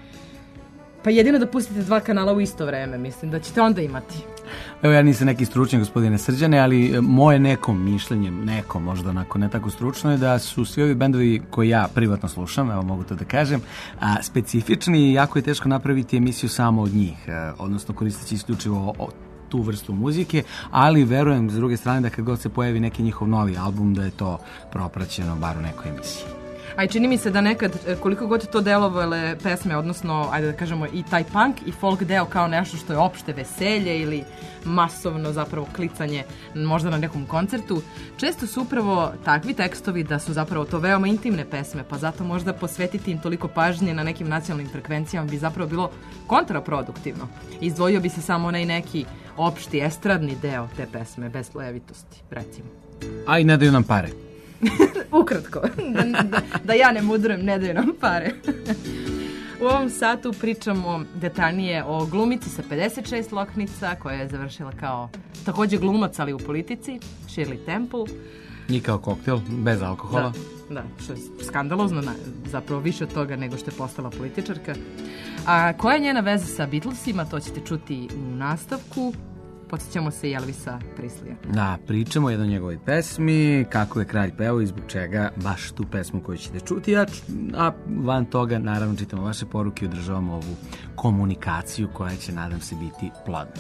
Pa jedino da pustite 2 kanala u isto vreme, mislim da ćete onda imati. Evo, ja nisam neki stručnjak, gospodine Srđane, ali moje možda onako ne tako stručno je da su svi ovi bendovi koji ja privatno slušam, evo mogu to da kažem, specifični i jako je teško napraviti emisiju samo od njih, odnosno koristeći isključivo tu vrstu muzike, ali verujem s druge strane da kad god se pojavi neki njihov novi album da je to propraćeno bar u nekoj emisiji. A i čini mi se da nekad, koliko god to delovale pesme, odnosno, ajde da kažemo, i taj punk i folk deo kao nešto što je opšte veselje ili masovno zapravo klicanje možda na nekom koncertu, često su upravo takvi tekstovi da su zapravo to veoma intimne pesme, pa zato možda posvetiti im toliko pažnje na nekim nacionalnim frekvencijama bi zapravo bilo kontraproduktivno. Izdvojio bi se samo onaj neki opšti estradni deo te pesme, bez slojevitosti, recimo. A i ne daju nam pare. Ukratko, da ja ne mudrujem, ne daju nam pare. U ovom satu pričamo detaljnije o glumici sa 56 loknica koja je završila kao takođe glumac, ali u politici, Shirley Temple. I kao koktel, bez alkohola. Da, što je skandalozno, zapravo više od toga nego što je postala političarka. A koja je njena veza sa Beatlesima, to ćete čuti u nastavku. Podsjećamo se i Elvisa Preslija. Da, pričamo o jednoj njegovoj pesmi, kako je kralj pevao i zbog čega baš tu pesmu koju ćete čuti, a van toga naravno čitamo vaše poruke i održavamo ovu komunikaciju koja će, nadam se, biti plodna.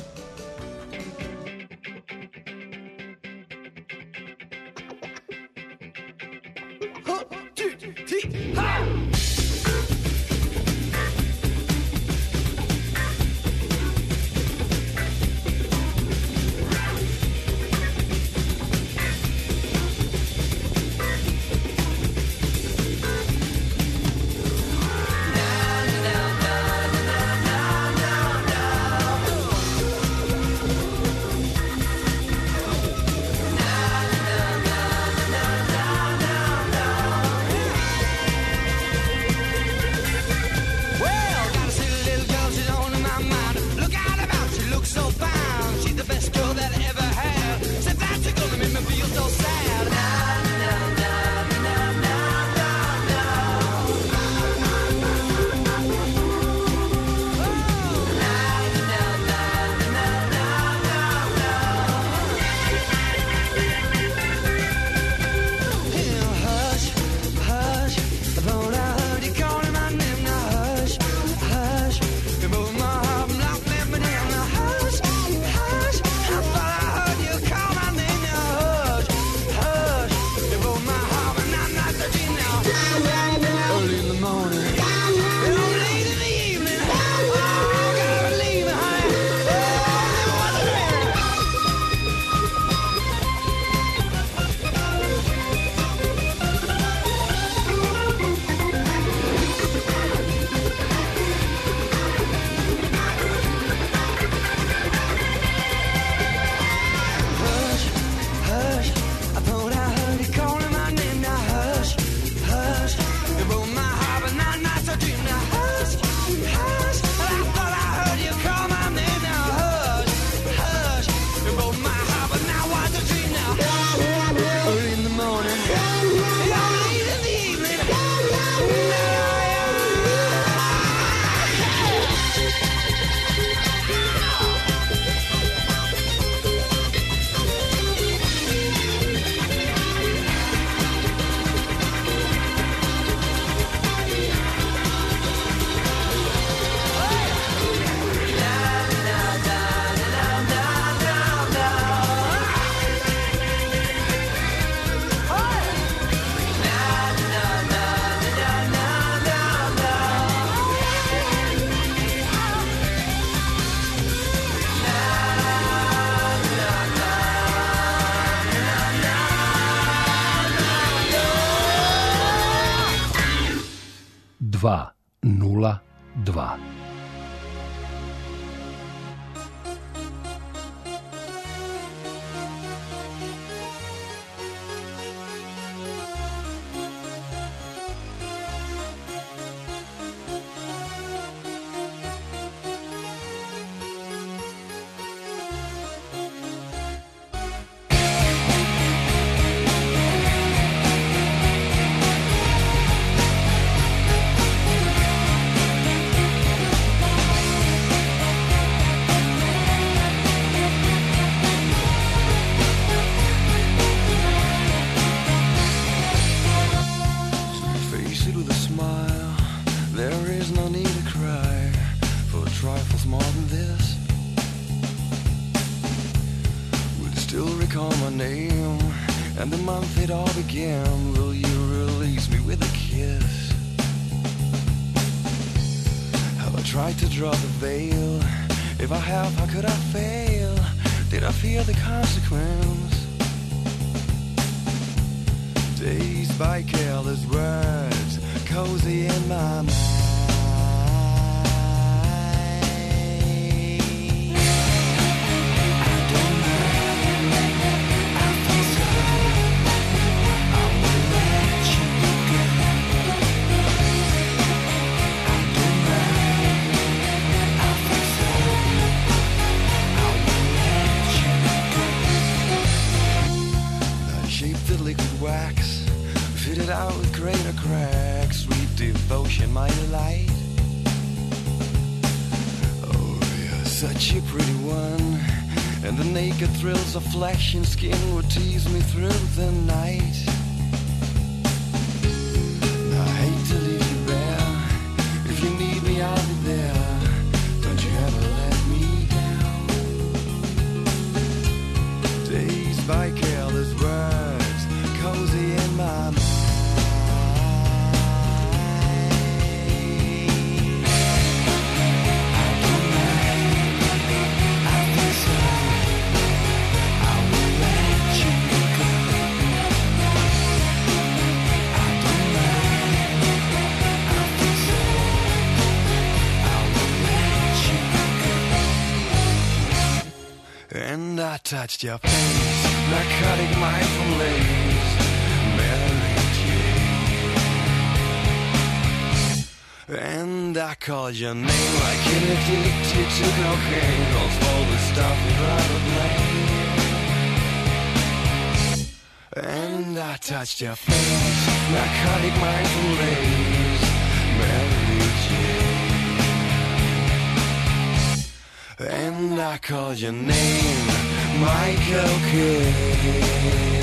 202. Of flesh and skin would tease me through the night. I hate to leave you bare. If you need me, I'll be there. Don't you ever let me down. Dazed by careless words, cozy in my mind. And I touched your face, narcotic mindful lace, Mary Jane. And I called your name like an addicted to cocaine, calls all the stuff you'd rather blame. And I touched your face, narcotic mindful lace, Mary Jane. And I called your name, Michael Kidd.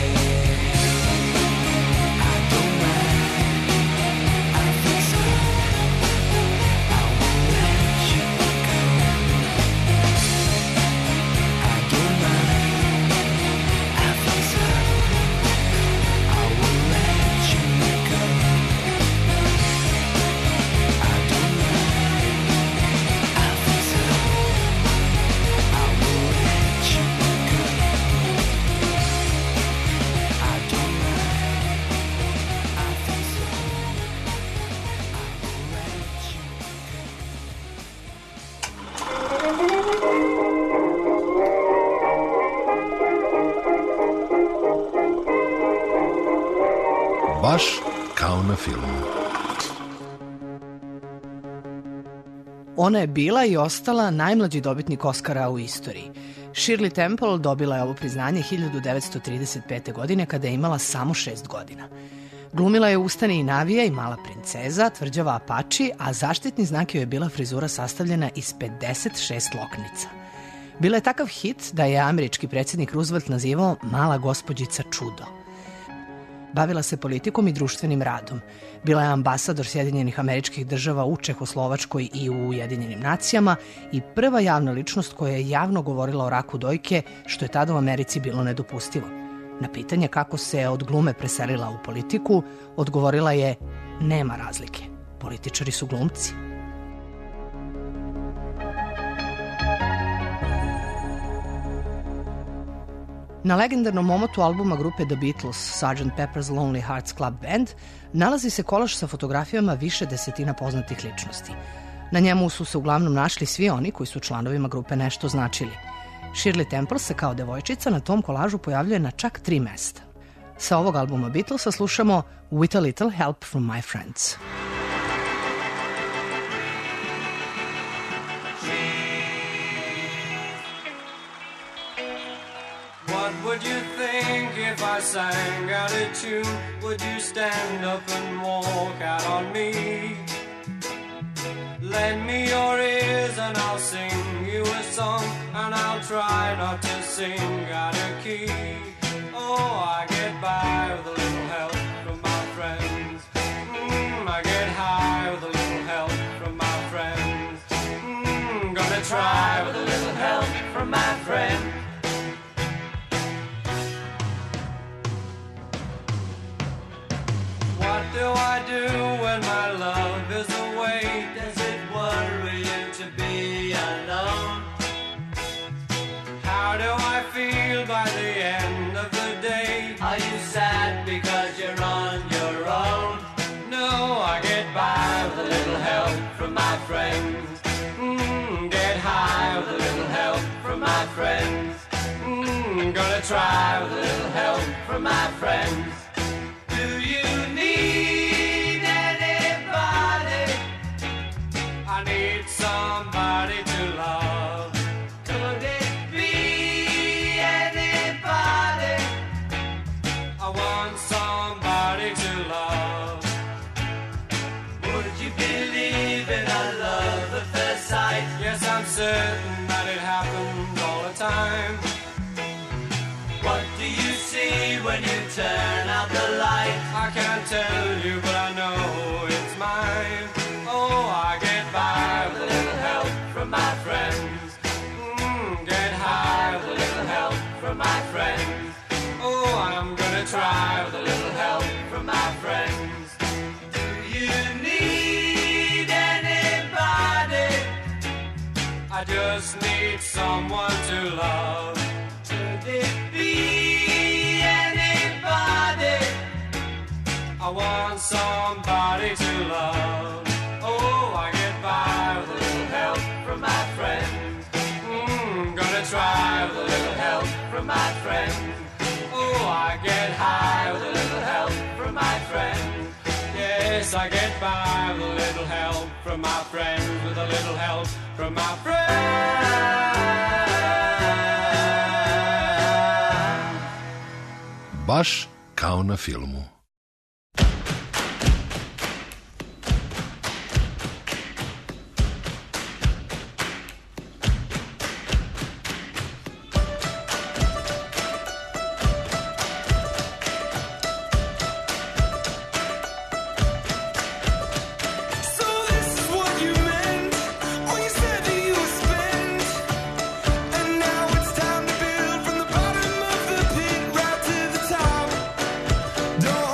Baš kao na filmu. Ona je bila i ostala najmlađi dobitnik Oscara u istoriji. Shirley Temple dobila je ovo priznanje 1935. godine kada je imala samo 6 godina. Glumila je Ustani i navija i Mala princeza, Tvrđava Apači, a zaštitni znak joj je bila frizura sastavljena iz 56 loknica. Bila je takav hit da je američki predsjednik Roosevelt nazivao Mala gospođica čudo. Bavila se politikom i društvenim radom. Bila je ambasador Sjedinjenih Američkih Država u Čehoslovačkoj i u Ujedinjenim nacijama i prva javna ličnost koja je javno govorila o raku dojke, što je tada u Americi bilo nedopustivo. Na pitanje kako se od glume preselila u politiku, odgovorila je: nema razlike. Političari su glumci. Na legendarnom omotu albuma grupe The Beatles, Sgt. Pepper's Lonely Hearts Club Band, nalazi se kolaž sa fotografijama više desetina poznatih ličnosti. Na njemu su se uglavnom našli svi oni koji su članovima grupe nešto značili. Shirley Temple se kao devojčica na tom kolažu pojavljuje na čak 3 mesta. Sa ovog albuma Beatlesa slušamo With a Little Help from My Friends. What would you think if I sang out a tune? Would you stand up and walk out on me? Lend me your ears and I'll sing you a song, and I'll try not to sing out of key. Oh, I get by with a little help from my friends. I get high with a little help from my friends. Gonna try with a little help from my friends. What do I do when my love is away? Does it worry you to be alone? How do I feel by the end of the day? Are you sad because you're on your own? No, I get by with a little help from my friends. Get high with a little help from my friends. Gonna try with a little help from my friends. Do you need anybody? I need somebody to love. Could it be anybody? I want somebody to love. Would you believe in a love at first sight? Yes, I'm certain that it happens all the time. What do you see when you turn out the light? I can't tell you, but I know it's mine. Oh, I get by with a little help from my friends. Get high with a little help from my friends. Oh, I'm gonna try with a little help from my friends. Do you need anybody? I just need someone to love. Could it be anybody? I want somebody to love. Oh, I get by with a little help from my friends. Gonna try with a little help from my friends. Oh, I get high with a little help from my friends. Yes, I get by with a little help from my friends. With a little help from my friends. Baš kao na filmu. Don't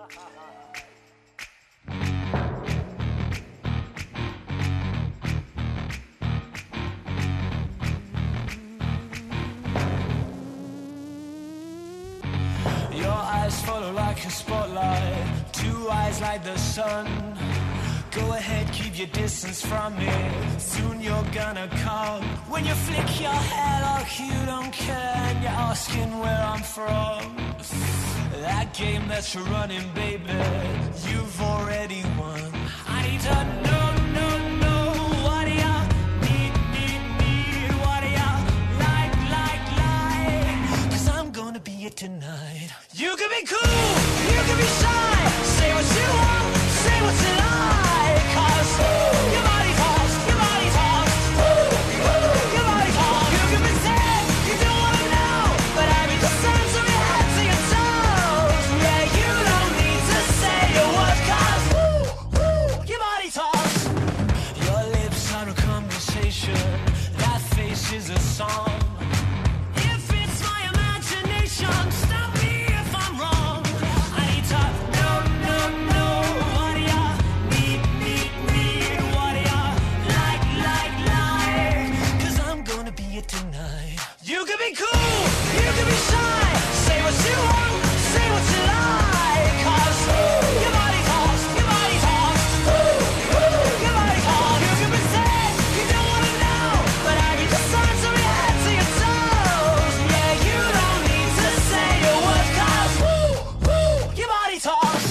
Your eyes follow like a spotlight, two eyes like the sun. Go ahead, keep your distance from me. Soon you're gonna come. When you flick your hair like you don't care, and you're asking where I'm from. That game that you're running, baby, you've already won. I need to know, what do ya need, what do ya like, 'cause I'm gonna be it tonight. You can be cool, you can be shy, say what you want, say what you like, 'cause your body talks, your body talks, your body talks. You can pretend you don't wanna know, but I read the signs from your head to your toes. Yeah, you don't need to say a word, 'cause your body talks. Your lips are a conversation, that face is a song. If it's my imagination, stop me if I'm wrong. I need to know, what do ya need, what do ya like, 'cause I'm gonna be it tonight. You can be cool, you can be shy, say what you want, say what you like, 'cause your body talks, your body talks, your body talks. You can pretend you don't wanna know, but I read the signs from your head to your toes. Yeah, you don't need to say a word, 'cause your body talks.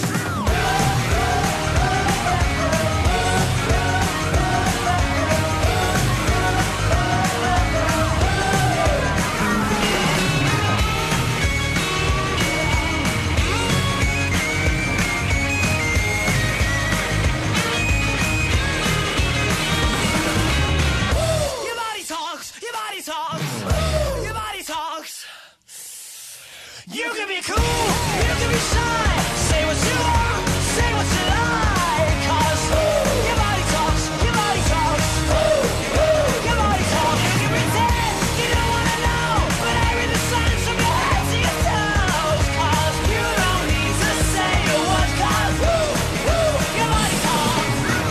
Your body talks, your body talks, your body talks. You can be cool, you can be shy, say what you want, say what you like, 'cause your body talks, your body talks, your body talks. You can pretend you don't wanna know, but I read the signs from your head to your toes, 'cause you don't need to say a word, 'cause your body talks.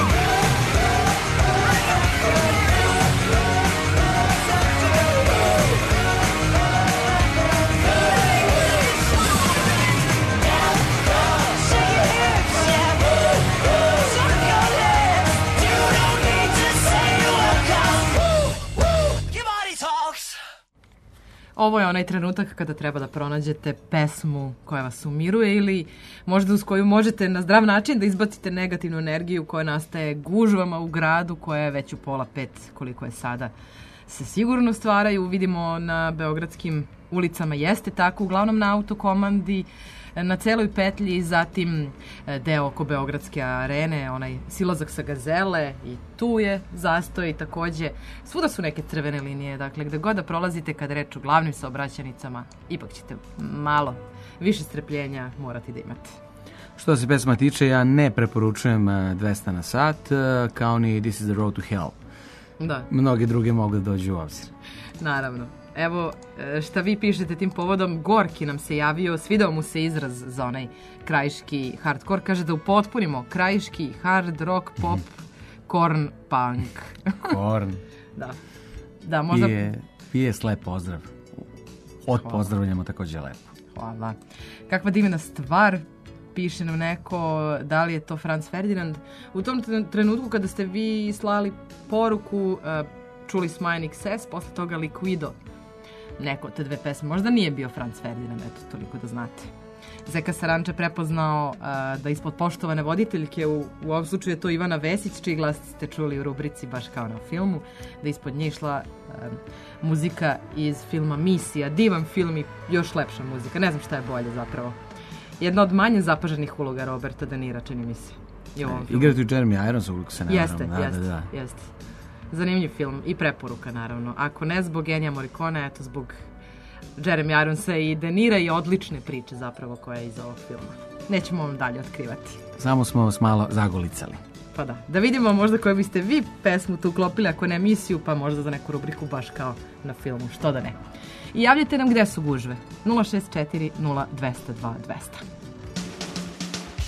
Ovo je onaj trenutak kada treba da pronađete pesmu koja vas umiruje ili možda uz koju možete na zdrav način da izbacite negativnu energiju koja nastaje gužvama u gradu koja je već u 4:30 koliko je sada se sigurno stvaraju. Vidimo na beogradskim ulicama jeste tako, uglavnom na Autokomandi, na celoj petlji, zatim deo oko Beogradske arene, onaj silazak sa Gazele i tu je zastoj takođe. Svuda su neke crvene linije, dakle gde god da prolazite kad reč o glavnim saobraćajnicama, ipak ćete malo više strpljenja morati da imate. Što se pesma tiče, ja ne preporučujem 200 na sat, kao ni This is the road to hell. Da. Mnoge druge mogu da dođu u obzir. Naravno. Evo šta vi pišete tim povodom. Gorki nam se javio, svidao mu se izraz za onaj krajiški hardcore. Kaže da upotpunimo krajiški hard rock pop korn punk. Korn. Da, možda... Pije slep pozdrav. Od pozdravljamo takođe lepo. Hvala. Kakva divna stvar, piše nam neko, da li je to Franz Ferdinand. U tom trenutku kada ste vi slali poruku, čuli smo INXS, posle toga Liquido. Neko od te dve pesme. Možda nije bio Franz Ferdinand, eto, toliko da znate. Zeka Saranča prepoznao da ispod poštovane voditeljke, u ovom slučaju je to Ivana Vesić, čiji glas ste čuli u rubrici baš kao na filmu, da ispod nje išla muzika iz filma Misija. Divan film i još lepša muzika. Ne znam šta je bolje zapravo. Jedna od manje zapaženih uloga Roberta De Nira, čini mi se. Igrati u Jeremy Irons, ukoliko se ne varam. Jeste. Zanimljiv film i preporuka, naravno. Ako ne zbog Ennija Morricone, eto zbog Jeremy Ironsa i De Nira i odlične priče zapravo koja je iz ovog filma. Nećemo vam dalje otkrivati. Samo smo vas malo zagolicali. Pa da vidimo možda koju biste vi pesmu tu uklopili, ako ne emisiju, pa možda za neku rubriku baš kao na filmu, što da ne. I javljajte nam gde su gužve. 064 0202 200.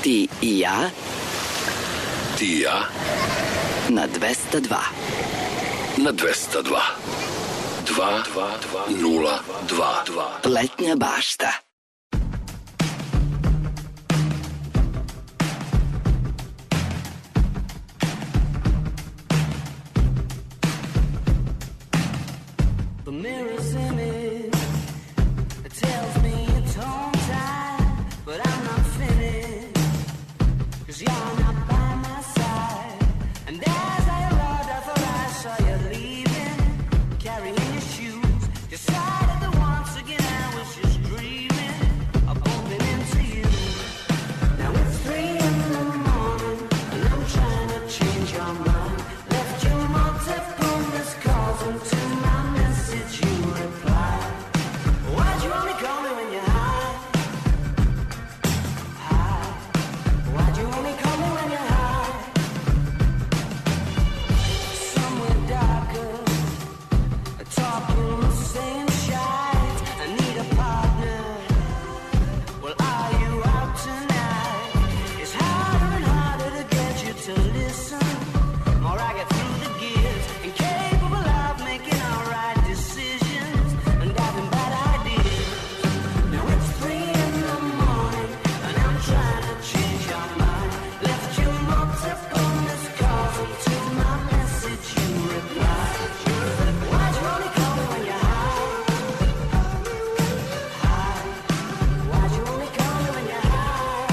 Ti i ja Ti i ja na 202. na 202. 2-2-0-2-2. Letnja bašta. The mirror's image, it tells me it's home time, but I'm not finished, 'cause you're not by my side. And as I rode, I thought I saw you leaving, carrying your shoes. Decided that once again I was just dreaming of bumping into you. Now it's 3 in the morning, and I'm trying to change your mind. Left you multiple missed calls into my message you replied. Why'd you only call me when you're high? High. Why'd you only call me when you're high? Somewhere darker, talking the same shite. I need a partner. Well, are you out tonight? It's harder and harder to get you to listen. More I get through the gears, incapable of making all right decisions and having bad ideas. Now it's 3 in the morning, and I'm trying to change your mind. Left you multiple missed calls into my message you replied. Why'd you only call me when you're high? High. Why'd you only call me when you're high?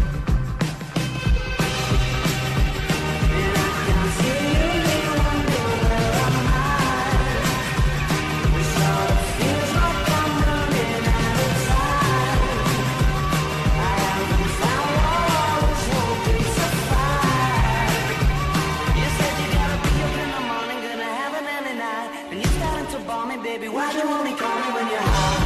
And I can see you wonder where I'm at. It sort of feels like I'm running out of time. I haven't found what I was hoping to find. You said you gotta be up in the morning, gonna have an early night, and you're starting to bore me, baby. Why'd you only call me when you're high?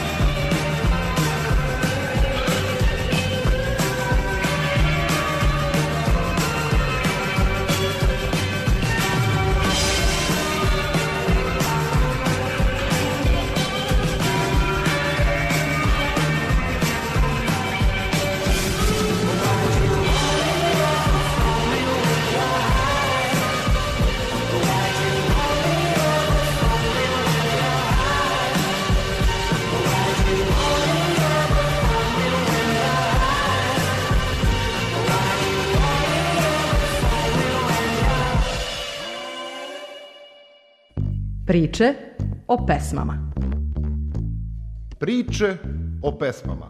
Priče o pesmama. Priče o pesmama.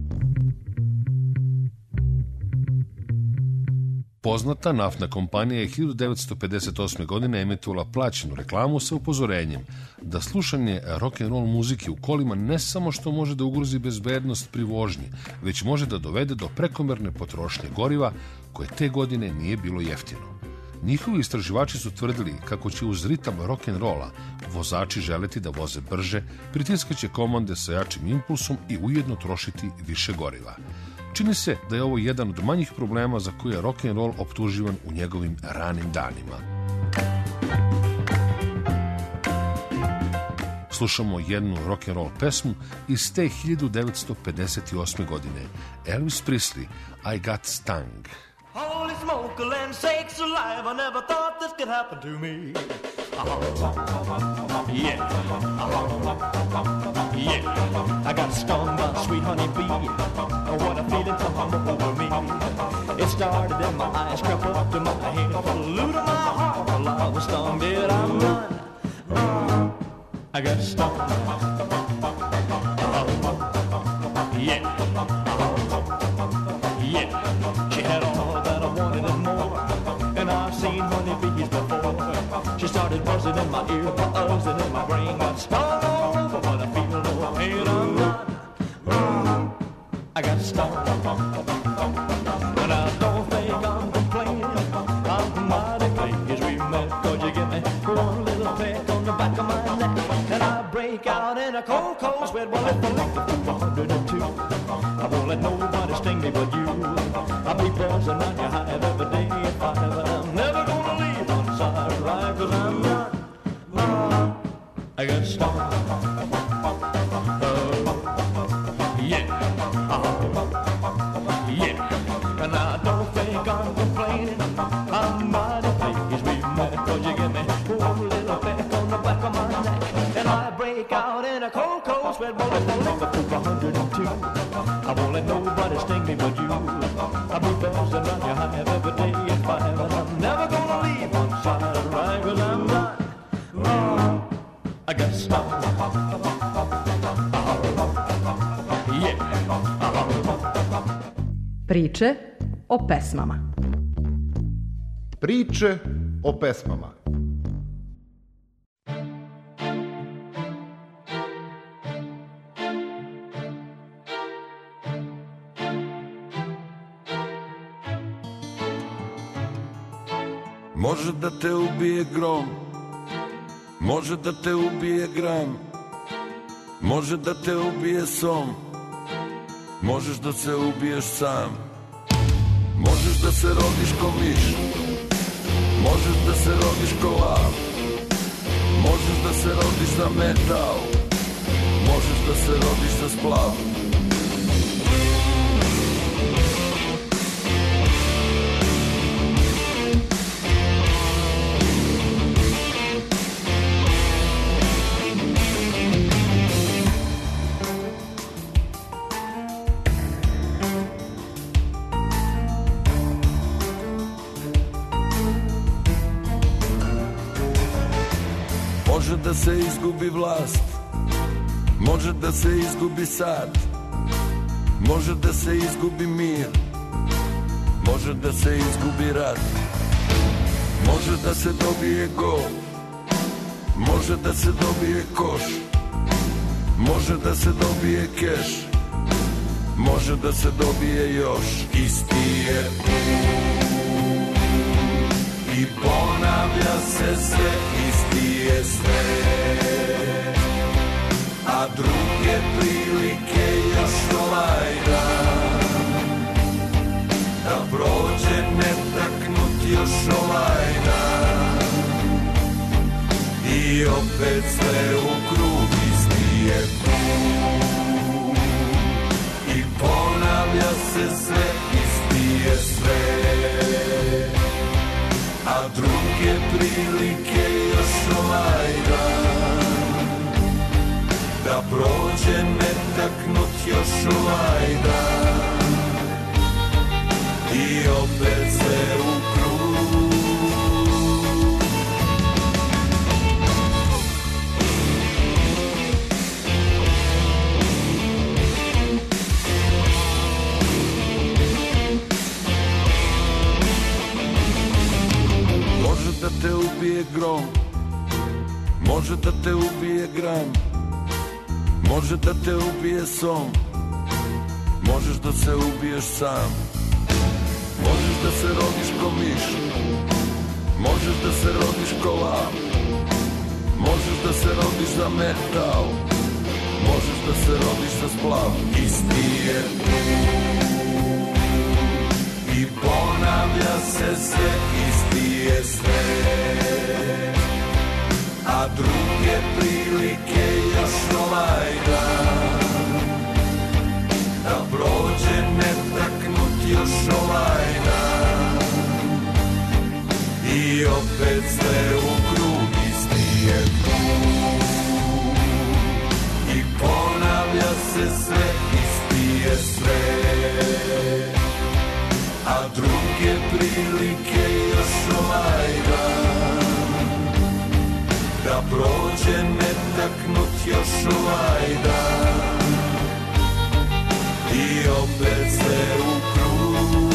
Poznata naftna kompanija je 1958. godine emitovala plaćenu reklamu sa upozorenjem da slušanje rock'n'roll muzike u kolima ne samo što može da ugrozi bezbednost pri vožnji, već može da dovede do prekomerne potrošnje goriva koje te godine nije bilo jeftino. Njihovi istraživači su tvrdili kako će uz ritam rock'n'rolla vozači želeti da voze brže, pritiskaće komande sa jačim impulsom i ujedno trošiti više goriva. Čini se da je ovo jedan od manjih problema za koje je rock'n'roll optuživan u njegovim ranim danima. Slušamo jednu rock'n'roll pesmu iz te 1958. godine. Elvis Presley, I Got Stung. Holy smoke, land sakes alive, I never thought this could happen to me. Yeah. Yeah. I got stung by a sweet honey bee. What a feeling come over me. It started in my eyes, crept up to my head, flew to my heart. Well, I was stung, did I run? I got stung. Yeah. Yeah. She had all that I wanted and more, and I've seen honeybees before. She started buzzing in my ear, buzzing in my brain, got stung all over, but I feel no pain. I'm done. I got stung, and I don't think I'm complaining. I'm mighty pleased we met, 'cause you give me one little peck on the back of my neck, and I break out in a cold, cold sweat. Well, if I lick the 102, I won't let nobody sting me but you. I'll be buzzing on your hive every day if I ever. I'm never gonna leave on side right, 'cause I'm not. I got stung. Yeah. Yeah. And Priče o pesmama. Priče o pesmama. Može da te ubije grom, može da te ubije gram, može da te ubije som, možeš da se ubiješ sam. Možeš da se rodiš ko miš, možeš da se rodiš ko lav, možeš da se rodiš za metal, možeš da se rodiš za splav. Može da se izgubi vlast, može da se izgubi sad, može da se izgubi mir, može da se izgubi rat, može da se dobije gol, može da se dobije koš, može da se dobije keš, može da se dobije još. Isti je i ponavlja se sve, isti je sve, a druge prilike još ovaj dan, da prođe netaknut još ovaj dan, i opet sve u krug, isti je put, i ponavlja se sve, isti je sve, a druge prilike još ovaj dan, da prođe netaknut još ovaj dan, i opet sve u krug. Može da te ubije grom, može da te ubije gram, može da te ubije som, možeš da se ubiješ sam. Možeš da se rodiš ko miš, možeš da se rodiš ko lav, možeš da se rodiš za metal, možeš da se rodiš za splav. Isti je i ponavlja se sve, isti je sve, a druge prilike još ovaj dan, da prođe netaknut još ovaj dan, i opet sve u krug, isti je put, i ponavlja se sve, isti je sve, a druge prilike još ovaj dan, da prođe netaknut još ovaj dan, i opet sve u krug.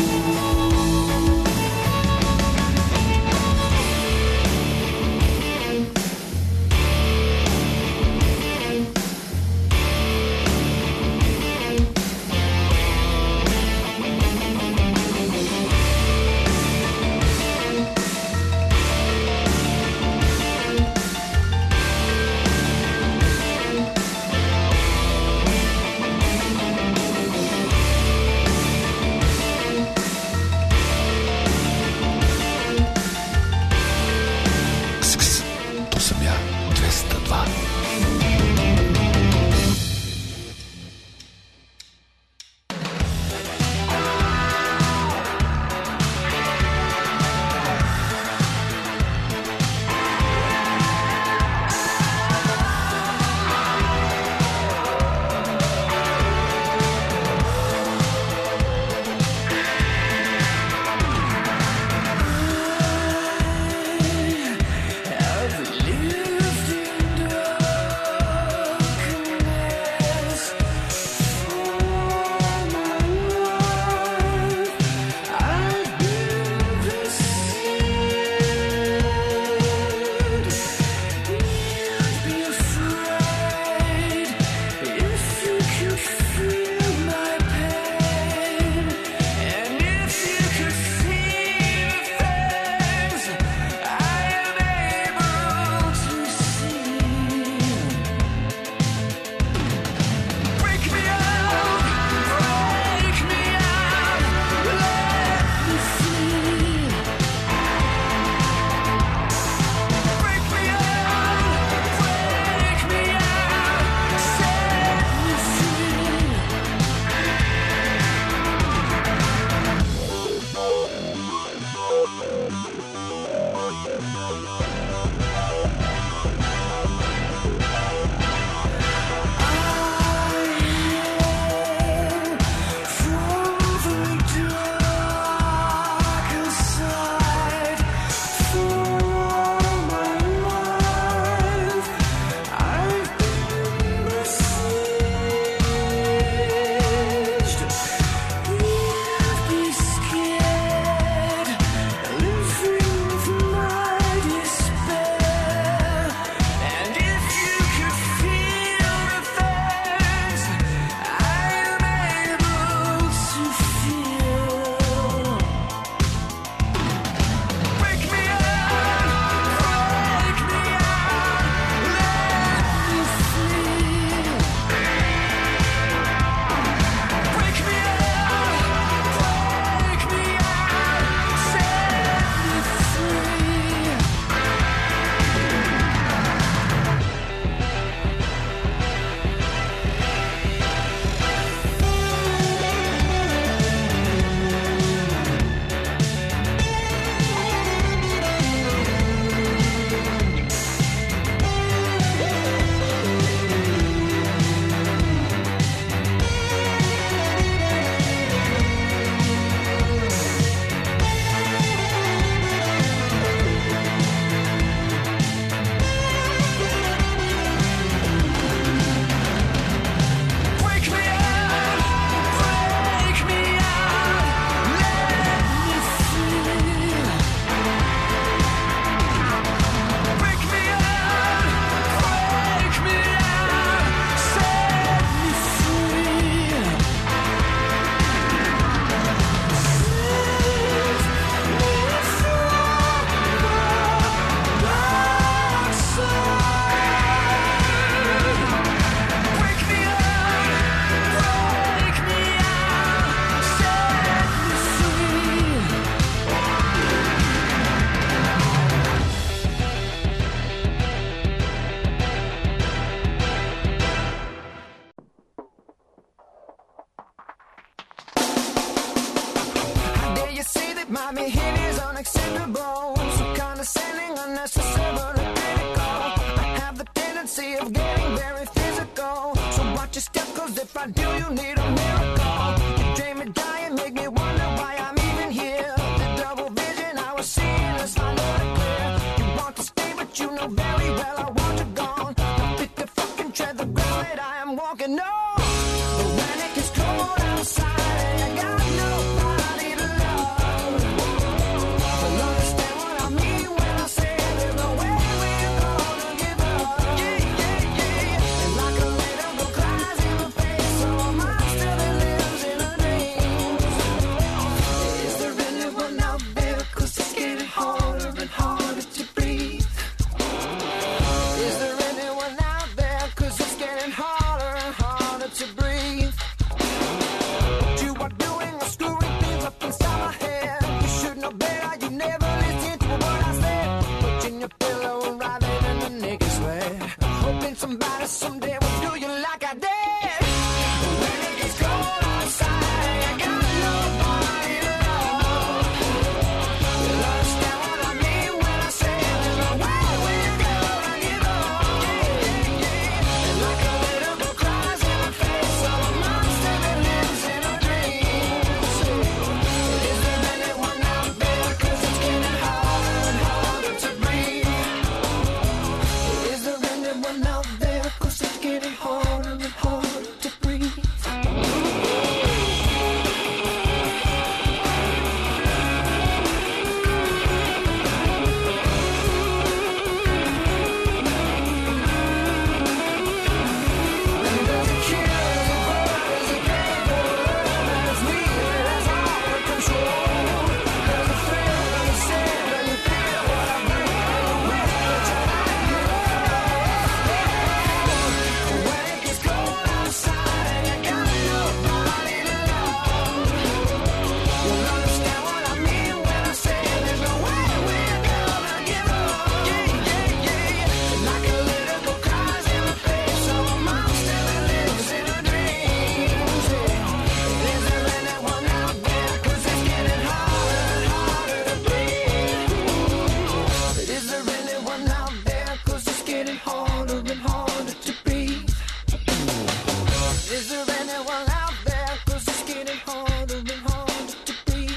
got me here is unacceptable. So condescending, unnecessarily critical. I have the tendency of getting very physical. So watch your step, cause if I do, you need a miracle. You drain me down and make me wonder why I'm even here. The double vision I was seeing is finally clear. You want to stay, but you know very well I want you gone. Now pick the fucking tread the ground that I am walking on. But when it gets cold outside, I got nobody to love. You'll understand what I mean when I say there's no way we're gonna give up. Yeah, yeah, yeah. And like a little girl cries in my face, so a monster that lives in her dreams. Is there anyone out there? 'Cause it's getting harder and harder to breathe. Is there anyone out there? 'Cause it's getting harder and harder to breathe. What you are doing is screwing things up inside my head. You should know better, you never listen to what I said. Putting your pillow and writhing in the naked sweat. Hoping somebody someday will do you like I did. But when it gets cold outside, I got nobody to love. You'll understand what I mean when I say there's no way we're gonna give up. Yeah, yeah. And like a little girl cries in my face, so a monster that lives in her dreams. Is there anyone out there? 'Cause it's getting harder and harder to breathe. Is there anyone out there? 'Cause it's getting harder and harder to breathe. Is there anyone out there? 'Cause it's getting harder and harder to breathe. Is there anyone out there? 'Cause it's getting harder and harder to breathe.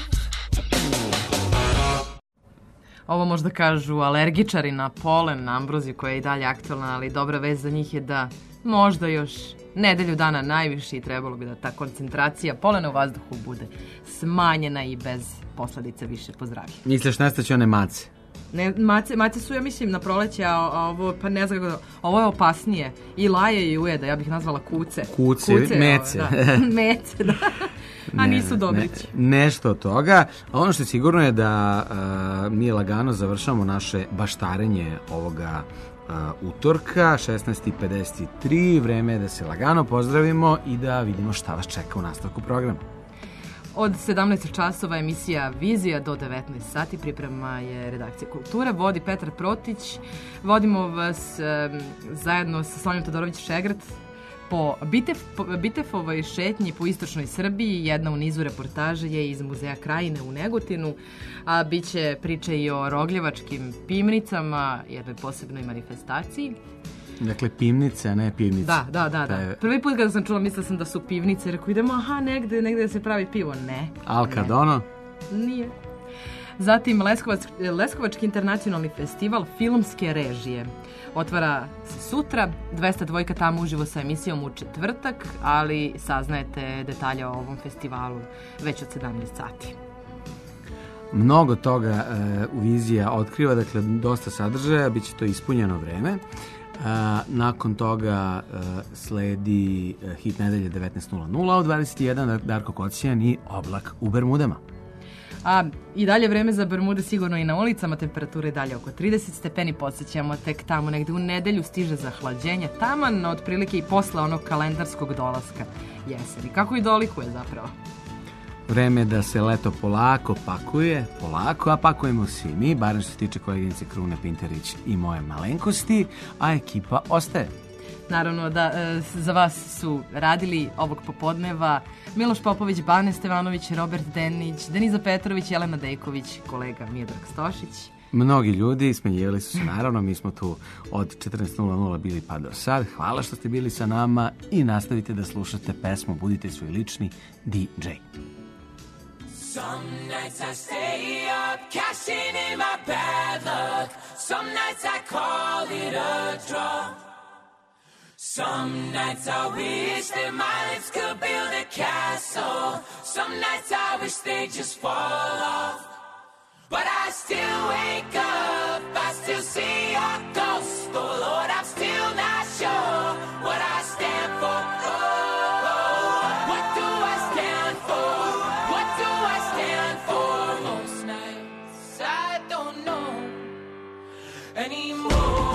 Ovo možda kažu alergičari na polen, na ambroziju koja je i dalje aktualna, ali dobra vest za njih je da možda još nedelju dana najviše i trebalo bi da ta koncentracija polena u vazduhu bude smanjena i bez posledica više po zdravlje. Misliš nestaće one mace? Ne, mace su, ja mislim, na proleće, a ovo, pa ne znam kako, ovo je opasnije. I laje i ujeda, ja bih nazvala kuce. Kuce, mece. Da. Mece, da. A nisu dobrići. Nešto od toga. A ono što je sigurno je da mi lagano završamo naše baštarenje ovoga utorka, 16:53. Vreme je da se lagano pozdravimo i da vidimo šta vas čeka u nastavku programa. Od 17 časova emisija Vizija do 19 sati, priprema je redakcija Kultura, vodi Petar Protić, vodimo vas zajedno sa Sonjom Todorović-Šegrt po Bitefovoj šetnji po istočnoj Srbiji. Jedna u nizu reportaže je iz Muzeja Krajine u Negotinu, a bit će priče i o rogljevačkim pimnicama, jednoj posebnoj manifestaciji. Dakle, pivnice, a ne pivnice. Da. Prvi put kada sam čula, mislila sam da su pivnice, rekao idemo, negde da se pravi pivo. Ne. Alkadono? Nije. Zatim Leskovački internacionalni festival filmske režije. Otvara se sutra, 202 tamo uživo sa emisijom u četvrtak, ali saznajete detalje o ovom festivalu već od 17 sati. Mnogo toga u Vizija otkriva, dakle dosta sadržaja, bit će to ispunjeno vreme. Nakon toga sledi hit nedelje 19.00, u 21 Darko Kocijan i Oblak u Bermudama. A i dalje vreme za Bermude sigurno i na ulicama, temperature dalje oko 30 stepeni, podsjećamo tek tamo negde u nedelju stiže zahlađenje, taman otprilike i posle onog kalendarskog dolaska jeseni. Kako i dolikuje zapravo. Vreme da se leto polako pakuje, a pakujemo svi mi, barem što se tiče koleginice Krune Pinterić i moje malenkosti, a ekipa ostaje. Naravno da za vas su radili ovog popodneva Miloš Popović, Bane Stevanović, Robert Denić, Deniza Petrović, Jelena Dejković, kolega Miodrag Stošić. Mnogi ljudi smenjivali su se, naravno, mi smo tu od 14.00 bili pa do sad. Hvala što ste bili sa nama i nastavite da slušate pesmu, budite svoj lični DJ. Some nights I stay up, cashing in my bad luck. Some nights I call it a draw. Some nights I wish that my lips could build a castle. Some nights I wish they just fall off. But I still wake up, I still see your ghost. Oh Lord, I'm still not sure what I stand for. Oh, what do I stand for? What do I stand for? Most nights I don't know anymore.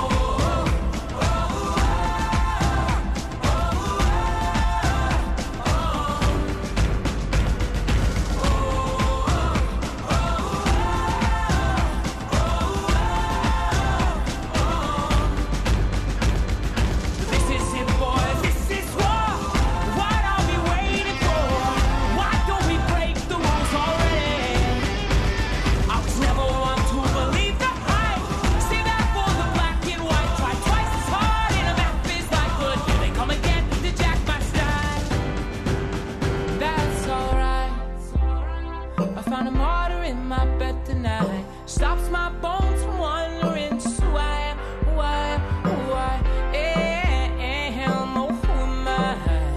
Stops my bones from wondering who I am, who I am, who I am, oh, who am I?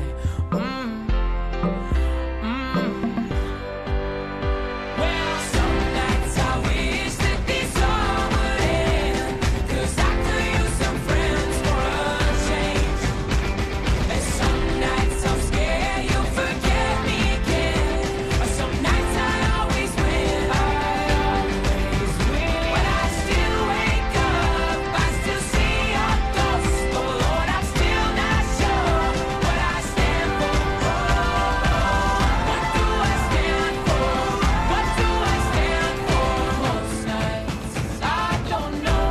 Well, some nights I wish that this all would end, 'cause I could use some friends for a change. And some nights I'm scared you'll forget me again. Some nights I always win. But I still wake up, I still see your ghost. Oh Lord, I'm still not sure what I stand for. What do I stand for? What do I stand for? Most nights I don't know.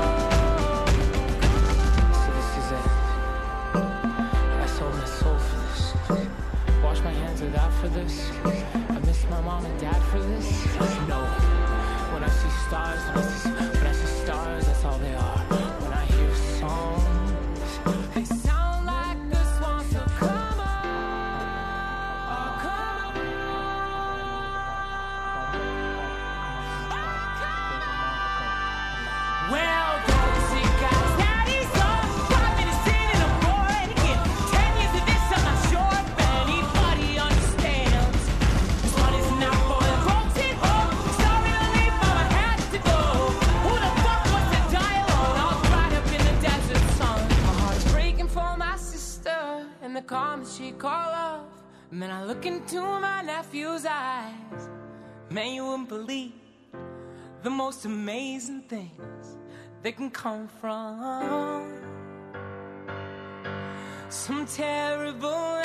So this is it. I sold my soul for this. Wash my hands of that for this. I miss my mom and dad for this. No. When I see stars, when I see stars, that's all they are. When I hear songs, They sound like the swans, so come on, oh come on, oh come on. Well, don't see guys, daddy's on 5 minutes in and I'm bored again. 10 years of this, I'm not sure if anybody understands. This one is not for the folks at home. Sorry to leave, but I had to go. Who the fuck wants to die alone? All dried up in the desert sun. My heart's breaking for my sister and the comments she called off. And then I look into my nephew's eyes. Man, you wouldn't believe the most amazing things that can come from some terrible